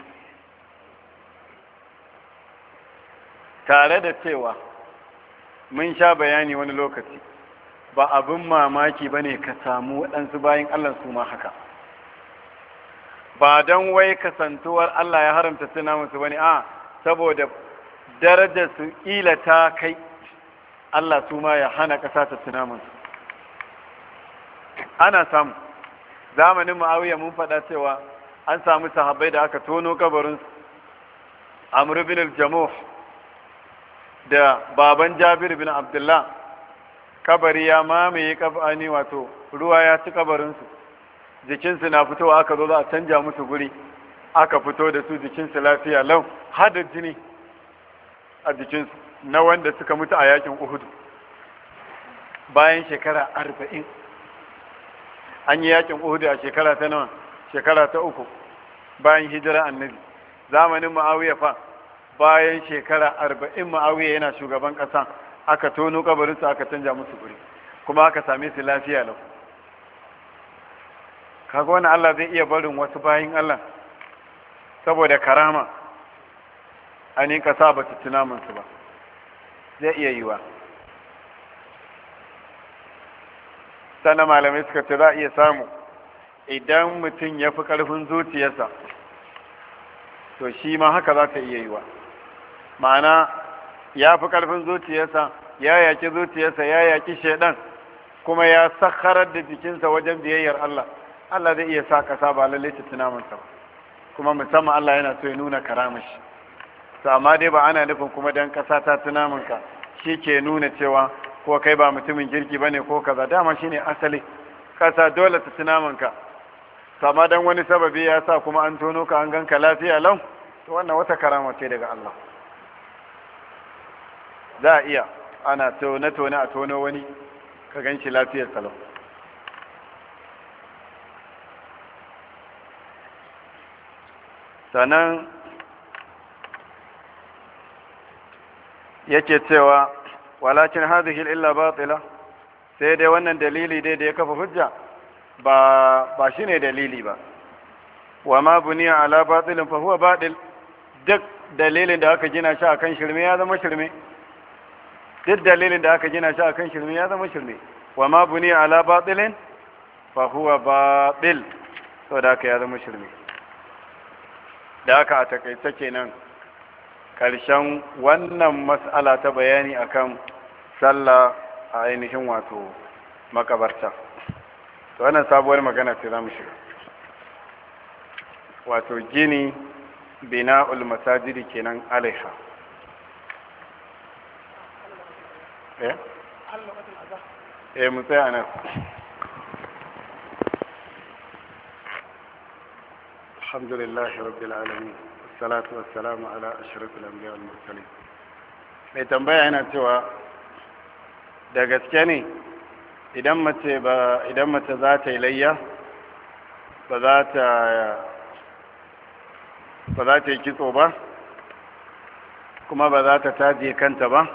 tare da cewa mun sha bayani wani lokaci ba abin mamaki ba ne ka samu waɗansu bayan Allah su ma haka, ba don wai kasantuwar Allah ya haramta suna musu bane, a saboda darajar su ƙila ta kai Allah su ma ya hana ƙasa ta tuna musu. ana samu zamanin Muawiya mun faɗa cewa an samu sahabbai da aka tono kabarinsu, Amr bin al-Jamuh da baban Jabir bin Abdullah, kabari ya mamaye kabani, wato ruwa ya ci kabarinsu, jikinsu na fitowa, aka zo za a canja musu guri, aka fito da su jikinsu lafiya lau, har da jini a jikinsu na wanda suka mutu a yakin Uhud. bayan shekara arba'in an yi yakin Uhud a shekara ta nawa? shekara ta uku bayan hijira annabi. zamanin Muawiya fa bayan shekara arba'in Muawiya yana shugaban ƙasa, aka tono kabarinsu aka canja musu guri, kuma aka same su lafiya lau. kaga wani Allah zai iya barin wasu bayin Allah saboda karama ainihin ƙasa ba ta tuna musu ba, zai iya yiwa. sannan malamai suka ce za a iya samu idan mutum ya fi ƙarfin zuciyarsa, to shi ma haka za ta iya yiwa. ma'ana ya fi ƙarfin zuciyarsa, ya yaki zuciyarsa, ya yaki shaidan, kuma ya sakharar da jikinsa wajen biyayyar Allah. Allah zai iya sa ƙasa ba lallai ta tuna masa ba, kuma musamman Allah yana so ya nuna karamashi. to amma dai ba ana nufin kuma dan ƙasa ta ci namanka shi ke nuna cewa ko kai ba mutumin kirki ba ne ko kaza, dama shi ne asali, ƙasa dole ta ci namanka, amma dan wani sababi ya sa kuma an tono ka an ganka lafiya lau, to wannan wata karama ce daga Allah. Za a iya ana tone-tone a tono wani ka gan shi lafiyar salau. Sannan yake cewa walakin hadhihi illa batila, sai dai wannan dalili dai da ya kafa hujja ba ba shine dalili ba. Wa ma buniya ala batilin fa huwa batil, duk dalilin da aka gina shi akan shirme ya zama shirme, duk dalilin da aka gina shi akan shirme ya zama shirme. Wa ma buniya ala batilin fa huwa batil, saboda haka ya zama shirme. Da haka a takaice kenan ƙarshen wannan mas'ala ta bayani akan sallah a ainihin wato makabarta. To wannan sabuwar magana ce za mu shiga, wato gini bina'ul masajidi kenan alaiha. eh eh mu tsaya nan. Alhamdulillahi rabbil alamin, wassalatu wassalamu ala ashrafil anbiya wal mursalin. Mai tambaya yana cewa da gaske ne idan mace ba idan mace za ta yi layya ba za ta ba za ta yi kitso ba kuma ba za ta taje kanta ba?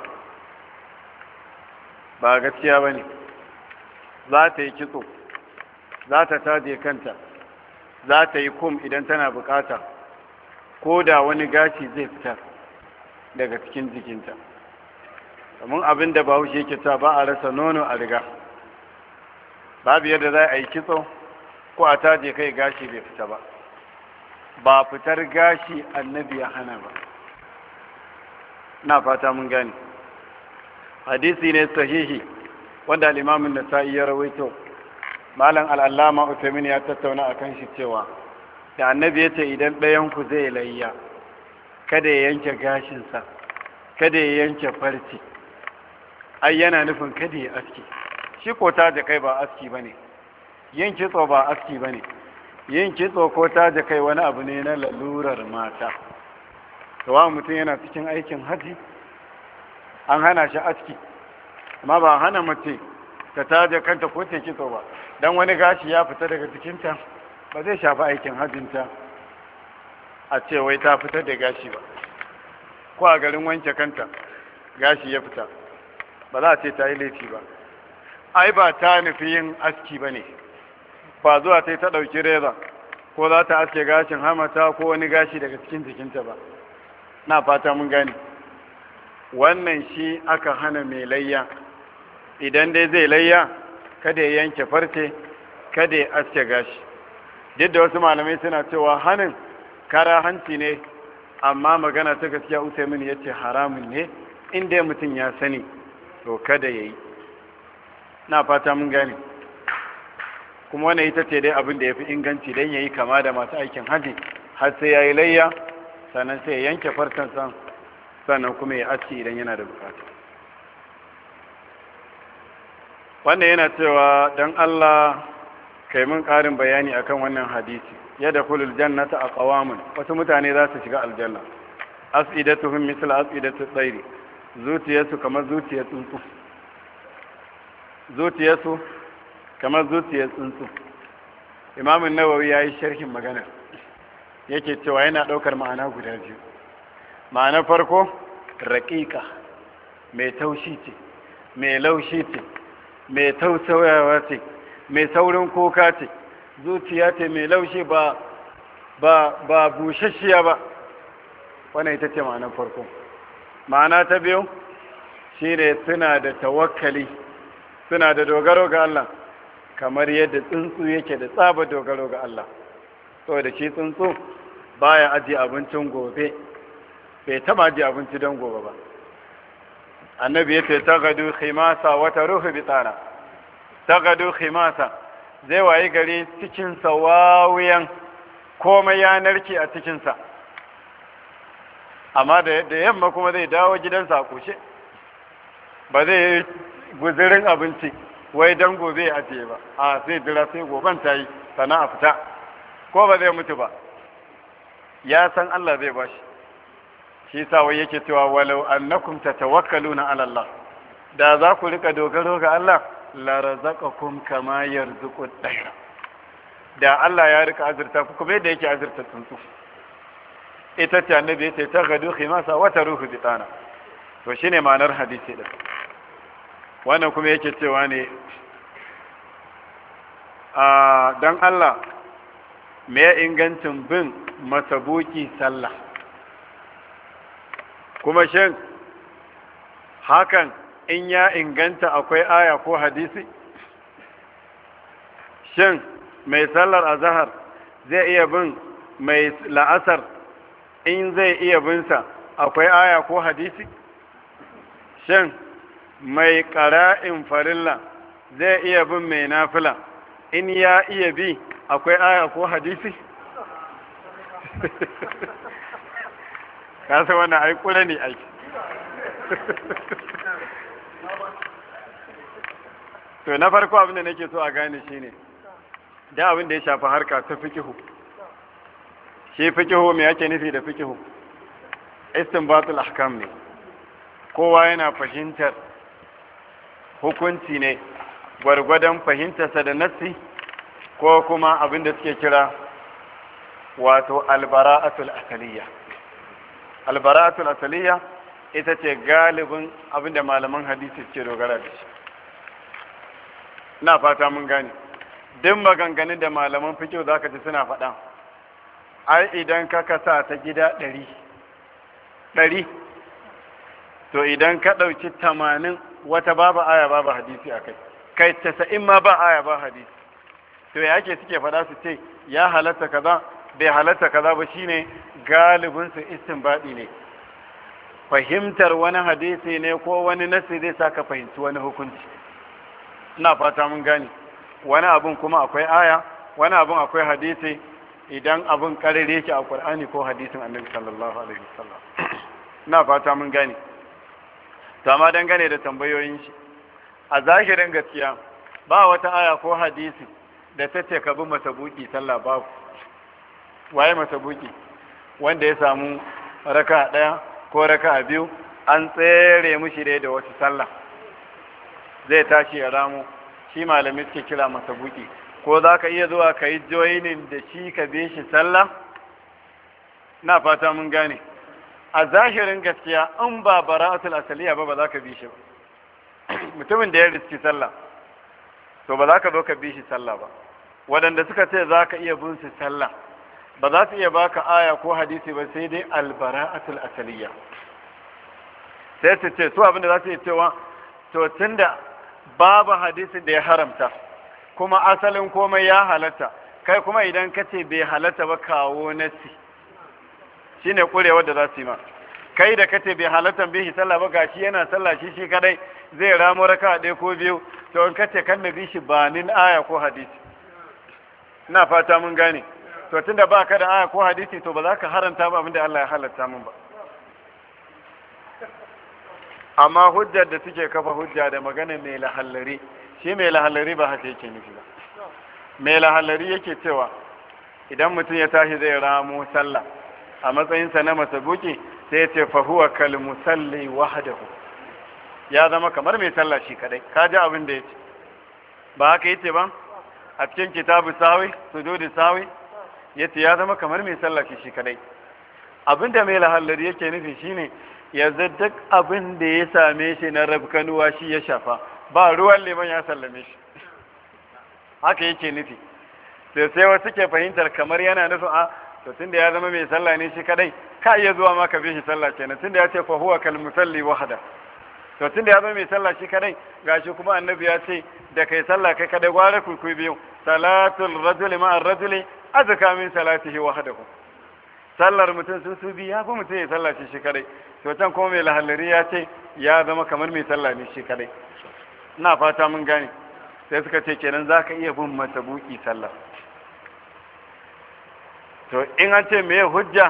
Ba gaskiya ba ne. Za ta yi kitso, za ta taje kanta, za ta yi kum idan tana bukata, ko da wani gashi zai fita daga cikin jikinta. Domin abin da bahaushe yake ta ba a rasa nono a riga, babu yadda za a yi kitso ko a taje kai gashi bai fita ba. Ba fitar gashi annabi ya hana ba. Na fata mun gane. Hadisi ne sahihi wanda al-Imam an-Nasa'i ya rawaito. Malam al-Allama Uthaymeen ya tattauna akan shi cewa da annabi ya ce idan ɗayan ku zai layya kada ya yanke gashinsa, kada ya yanke farci, ai yana nufin kada ya aski. Shi ko taje kai ba aski bane, yin kitso ba aski bane. Yin kitso ko taje kai wani abu ne na lalurar mata. Tawa mutum yana cikin aikin haji an hana shi aski, amma ba hana mace ta taje kanta ko ta kitso ba. Dan wani gashi ya fita daga jikinta ba zai shafi aikin hajjinta a ce wai ta fitar da gashi ba. Ko a garin wanke kanta gashi ya fita ba za a ce ta yi laifi ba. Ai ba ta nufi yin aski ba ne, ba zuwa ta yi ta ɗauki reza ko za ta aske gashin hamata ko wani gashi daga cikin jikinta ba. Na fata mun gane. Wannan shi aka hana mai layya. Idan dai zai layya kada ya yanke farce, kada ya aske gashi. Duk da wasu malamai suna cewa hanin kara hanci ne, amma magana ta gaskiya Usaimin ya ce haramun ne in dai mutum ya sani to kada ya yi. Na fata mun gane. Kuma wannan ita ce dai abin da ya fi inganci don ya yi kama da masu aikin haji, har sai ya yi layya sannan sai ya yanke farcensa sannan kuma ya aski idan yana da bukata. Wannan yana cewa don Allah kai mun ƙarin bayani akan wannan hadisi. Yadda kulul jannata a ƙawamun, wasu mutane za su shiga aljanna. As'idatuhum misal as'idatu tsairi, zuciyarsu kamar zuciyar tsuntsu. Zuciyarsu kamar zuciyar tsuntsu. Imamun Nawawi ya yi sharhin magana, yake cewa yana ɗaukar ma'ana guda biyu. Ma'ana farko, raƙiƙa, mai taushi ce, mai laushi ce, mai tausayawa ce, mai saurin kuka ce, zuciya ce mai laushi ba ba ba bushashiya ba. Wannan ita ce ma'anar farko. Ma'ana ta biyu shine suna da tawakkali, suna da dogaro ga Allah, kamar yadda tsuntsu yake da tsaba dogaro ga Allah. Saboda shi tsuntsu baya ajiye abincin gobe, bai taba ajiye abinci don gobe ba. Annabi yace tagadu khimasa wa taruhu bitana. Tagadu khimasa, zai wayi gari cikin sa wawiyan, komai ya narke a cikin sa. amma da yamma kuma zai dawo gidansa a kushe, ba zai yi guzirin abinci wai dan gobe a ajiye ba, a sai jira sai goban ta yi sana a fita, ko ba zai mutu ba, ya san Allah zai bashi. Shi sa wai yake cewa walau annakum tatawakkaluna ala Allah, da za ku rika dogaro ga Allah la razaqakum kama yarzuqu ad-dayra, da Allah ya rika azurta ku kuma yadda yake azurta tsuntsu. Ita ce annabi yace ta gadu khimasa wa taruhu bitana, to shine ma'anar hadisi din. Wannan kuma yake cewa ne a dan Allah me ingancin bin masabuki sallah, kuma shin hakan in ya inganta akwai aya ko hadisi? Shin mai sallar azhar zai iya bin mai la'asar in zai iya binsa akwai aya ko hadisi? Shin mai ƙara'in farilla zai iya bin mai nafila in ya iya bi akwai aya ko hadisi? Kasa wannan ai kula ne ai. To na farko abin da nake so a gane shine da abin da ya shafi harka ta fikihu. Shi fikihu me yake nufi da fikihu? Istinbatul ahkam ne. Kowa yana fahimtar hukunci ne gwargwadon fahimtarsa da nassi, ko kuma abin da suke kira wato albara'atul asaliya. Albara'atul asaliya ita ce galibin abin da malaman hadisi suke dogara da shi. Ina fata mun gane. Duk maganganun da malaman fiqh zaka ji suna faɗa, ai idan ka kasa ta gida ɗari ɗari to idan ka ɗauki tamanin wata babu aya babu hadisi a kai, kai tasa'in ma ba aya ba hadisi. To ya ake suke faɗa su ce ya halatta kaza bai halatta kaza ba? Shine galibin su istinbadi ne, fahimtar wani hadisi ne ko wani nasi zai saka fahimci wani hukunci. Ina fata mun gane. Wani abun kuma akwai aya, wani abun akwai hadisi, idan abun karere yake a Qur'ani ko hadisin Annabi sallallahu alaihi wasallam. Ina fata mun gane. To amma dangane da tambayoyin shi, a zahirin gaskiya ba wata aya ko hadisi da ta ce ka bi masabuki sallah, babu. Waye masabuki? Wanda ya samu raka ɗaya ko raka biyu an tsere mushi da wasu sallah, zai tashi ya ramo, shi malami suke kira masabuki. Ko za ka iya zuwa ka yi joinin da shi ka bi shi sallah? Na fata mun gane. A zahirin gaskiya in ba bara'atul asaliya ba ba za ka bi shi ba. Mutumin da ya riski sallah to ba za ka zo ka bi shi sallah ba. Waɗanda suka ce za ka iya bin su sallah ba za su iya baka aya ko hadisi ba, sai dai albara'atul asaliya. Sai su ce su abinda za su yi cewa to tunda babu hadisin da ya haramta kuma asalin komai ya halatta, kai kuma idan ka ce bai halatta ba kawo nasi, shine kurewar da za su yi ma. Kai da kace bai halatta bihi sallah ba, gashi yana sallah shi shi kadai zai ramo raka ɗaya ko biyu, to in kace kan nabi shi ba nin aya ko hadisi. Ina fata mun gane. To tunda ba ka da aya ko hadisi to ba za ka haranta ba abinda Allah ya halatta mun ba. Amma hujjar da suke kafa hujja da magana mai lahallari, shi mai lahallari ba haka yake nufi ba. Mai lahallari yake cewa idan mutum ya tashi zai ramo sallah a matsayinsa na masabuki, sai ya ce fa huwa kal musalli wahdahu, ya zama kamar mai sallah shi kadai. Ka ji abin da yace ba haka yace ba a cikin kitabu sawi sujudi sawi, yace ya zama kamar mai sallah shi kadai. Abinda mai lahallari yake nufi shine yanzu duk abin da ya same shi na rabkanuwa shi ya shafa, ba ruwan liman ya sallame shi. Haka yake nufi. Sai sai wasu ke fahimtar kamar yana nufin a to tunda ya zama mai sallah ne shi kadai, ka iya zuwa ma ka bi shi sallah kenan, tunda ya ce fa huwa kal musalli wahda. To tunda ya zama mai sallah shi kadai, gashi kuma annabi ya ce da kai sallah kai kadai gware ku ku biyu, salatul rajuli ma'a rajuli azka min salatihi wahdahu. Sallar mutum sun su bi ya fi mutum ya sallah shi shi kadai. To can kuma mai lahallari ya ce ya zama kamar mai sallah ne shi kadai. Ina fata mun gane. Sai suka ce kenan zaka iya bin masabuki sallah. To in an ce me hujja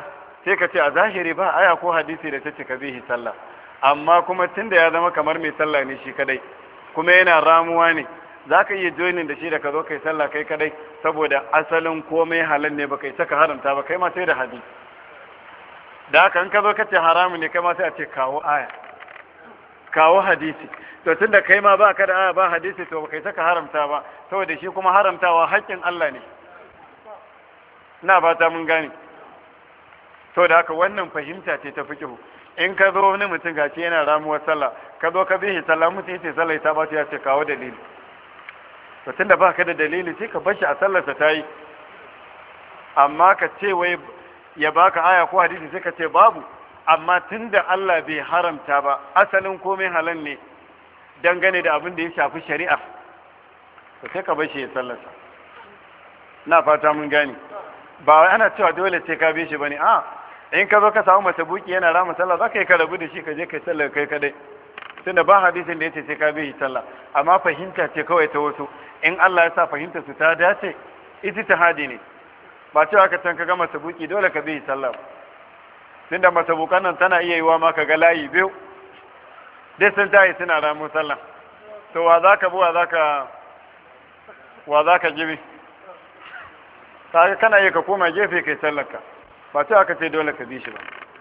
sai ka ce a zahiri ba aya ko hadisi da ta ce ka bihi sallah, amma kuma tunda ya zama kamar mai sallah ne shi kadai kuma yana ramuwa ne, za ka iya joinin da shi da ka zo kai sallah kai kadai, saboda asalin komai halal ne ba kai saka haramta ba, kai ma sai da hadisi. Da haka in ka zo ka ce haramun ne kai ma sai a ce kawo aya kawo hadisi. To tunda kai ma ba ka da aya ba hadisi to ba kai saka haramta ba, saboda shi kuma haramtawa haƙƙin Allah ne. Ina fata mun gane. Saboda haka wannan fahimta ce ta fiqhu. In ka zo wani mutum gaci yana ramuwar sallah, ka zo ka bihi sallah, mutum yace sallah ta ba ta ya ce kawo dalili. To tunda ba ka da dalili sai ka bar shi a sallarsa ta yi. Amma ka ce wai ya baka aya ko hadisi sai ka ce babu, amma tunda Allah bai haramta ba, asalin komai halal ne dangane da abin da ya shafi shari'a, to sai ka bar shi ya sallarsa. Na fata mun gane. Ba wai ana cewa dole sai ka bi shi bane, a in ka zo ka samu masabuki yana rama sallah za ka yi ka rabu da shi ka je kai sallar kai kadai, tunda ba hadisin da yace sai ka bi shi sallah, amma fahimta ce kawai ta wasu. In Allah ya sa fahimta su ta dace, ijtihadi ne, ba cewa ka can ka ga masabuki dole ka bi sallah, tunda masabukan nan tana iya yiwa ma ka ga layi biyu dai sun tayi suna ramu sallah, to wa za ka bi wa za ka wa za ka jibi? Kaga kana iya ka koma gefe kai sallarka, ba cewa ka ce dole ka bi shi ba.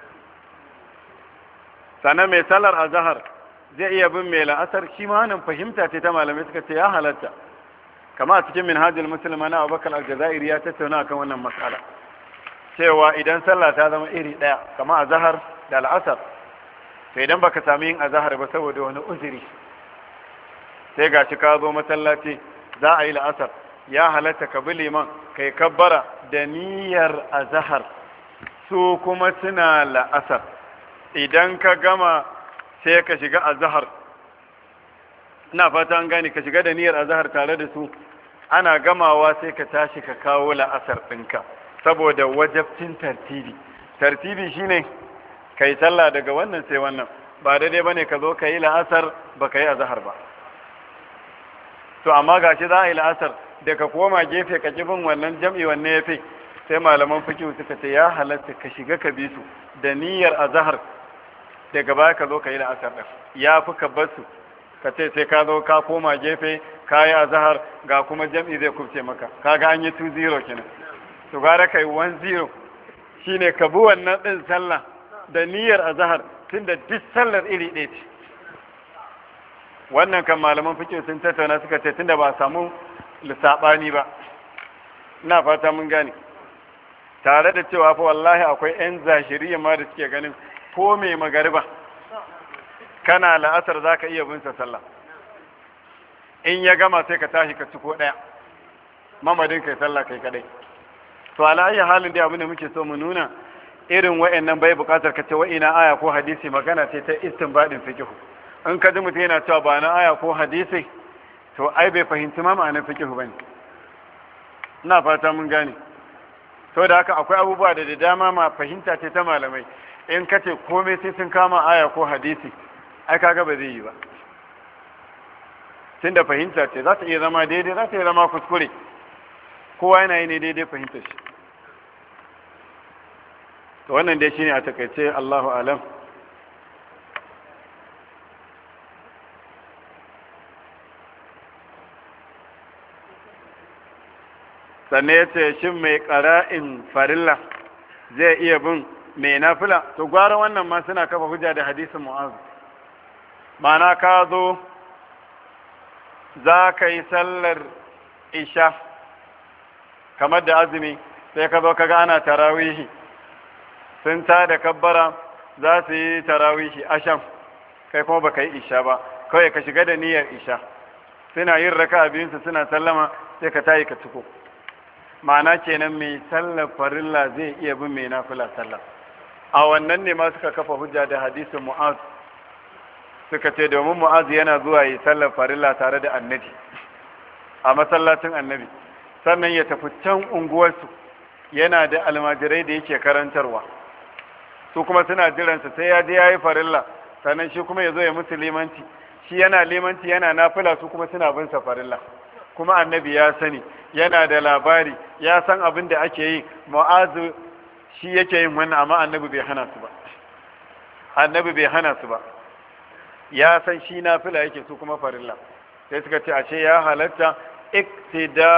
Sannan mai sallar azhar zai iya bin mai la'asar, shi ma wannan fahimta ce ta malamai suka ce ya halatta, kama a cikin minhajul muslim na Abubakar al-Jazairi ya tattauna akan wannan matsala, cewa idan sallah ta zama iri daya kama azhar da al'asar, to idan baka sami yin azhar ba saboda wani uzuri, sai gashi ka zo masallaci za a yi la'asar, ya halatta ka bi liman kai kabbara da niyyar azhar, su kuma suna la'asar. Idan ka gama sai ka shiga azhar, ina fata an gane, ka shiga da niyyar azhar tare da su, ana gamawa sai ka tashi ka kawo la'asar ɗinka, saboda wajabcin tartibi. Tartibi shine kai sallah daga wannan sai wannan, ba daidai bane ka zo ka yi la'asar ba ka yi azhar ba. To amma gashi za a yi la'asar da ka koma gefe ka kibin wannan jam'i wanne ya fi, sai malaman fiqh suka ce ya halatta ka shiga ka bi su da niyyar azhar, daga baya ka zo ka yi la'asar din, ya fi ka bar su ka ce sai ka zo ka koma gefe ka yi azhar ga kuma jam'i zai kubce maka, kaga an yi two zero kenan. To gara kai one zero, shine ka bi wannan din sallah da niyyar azhar, tunda duk sallar iri ɗaya ce. Wannan kan malaman fiqh sun tattauna suka ce tunda ba samu lissabani ba, ina fata mun gane, tare da cewa fa wallahi akwai yan zahiriya ma da suke ganin ko mai magariba kana la'asar za ka iya binsa sallah, in ya gama sai ka tashi ka ciko ɗaya mamadin kai sallah kai kadai. To ala ayi halin da abin da muke so mu nuna, irin wa'annan bai buƙatar ka ce wa ina aya ko hadisi, magana ce ta istinbadin fiqh. In ka ji mutum yana cewa ba na aya ko hadisi, to ai bai fahimci ma ma'anar fiqh bane. Ina fata mun gane. To da haka akwai abubuwa da da dama ma fahimta ce ta malamai, in ka ce komai sai sun kama aya ko hadisi, ai kaga ba zai yi ba. Tunda fahimta ce za ta iya zama daidai, za ta iya zama kuskure, kowa yana yi ne daidai fahimtar shi. To wannan dai shine a takaice, Allahu alam. Sannan ya ce shin mai ƙara'in farilla zai iya bin mai nafila? To gwara wannan ma suna kafa hujja da hadisin Mu'az. Ma'ana ka zo za ka yi sallar isha kamar da azumi, sai ka zo ka ga ana tarawihi, sun ta da kabbara za su yi tarawihi asham, kai kuma baka yi isha ba, kawai ka shiga da niyyar isha, suna yin raka'a biyunsu suna sallama sai ka tayi ka ciko. Ma'ana kenan mai sallar farilla zai iya bin mai nafila sallah. A wannan ne ma suka kafa hujja da hadisin Mu'az, suka ce domin Mu'az yana zuwa yi sallar farilla tare da annabi a masallacin annabi, sannan ya tafi can unguwarsu yana da almajirai da yake karantarwa, su kuma suna jiransa sai ya je ya yi farilla, sannan shi kuma ya zo ya musu limanci, shi yana limanci yana nafila, su kuma suna bin sa farilla, kuma annabi ya sani, yana da labari, ya san abin da ake yi. Mu'azu shi yake yin wannan amma annabi bai hana su ba annabi bai hana su ba ya san shi nafila yake su kuma farilla sai suka ce ashe ya halatta iktida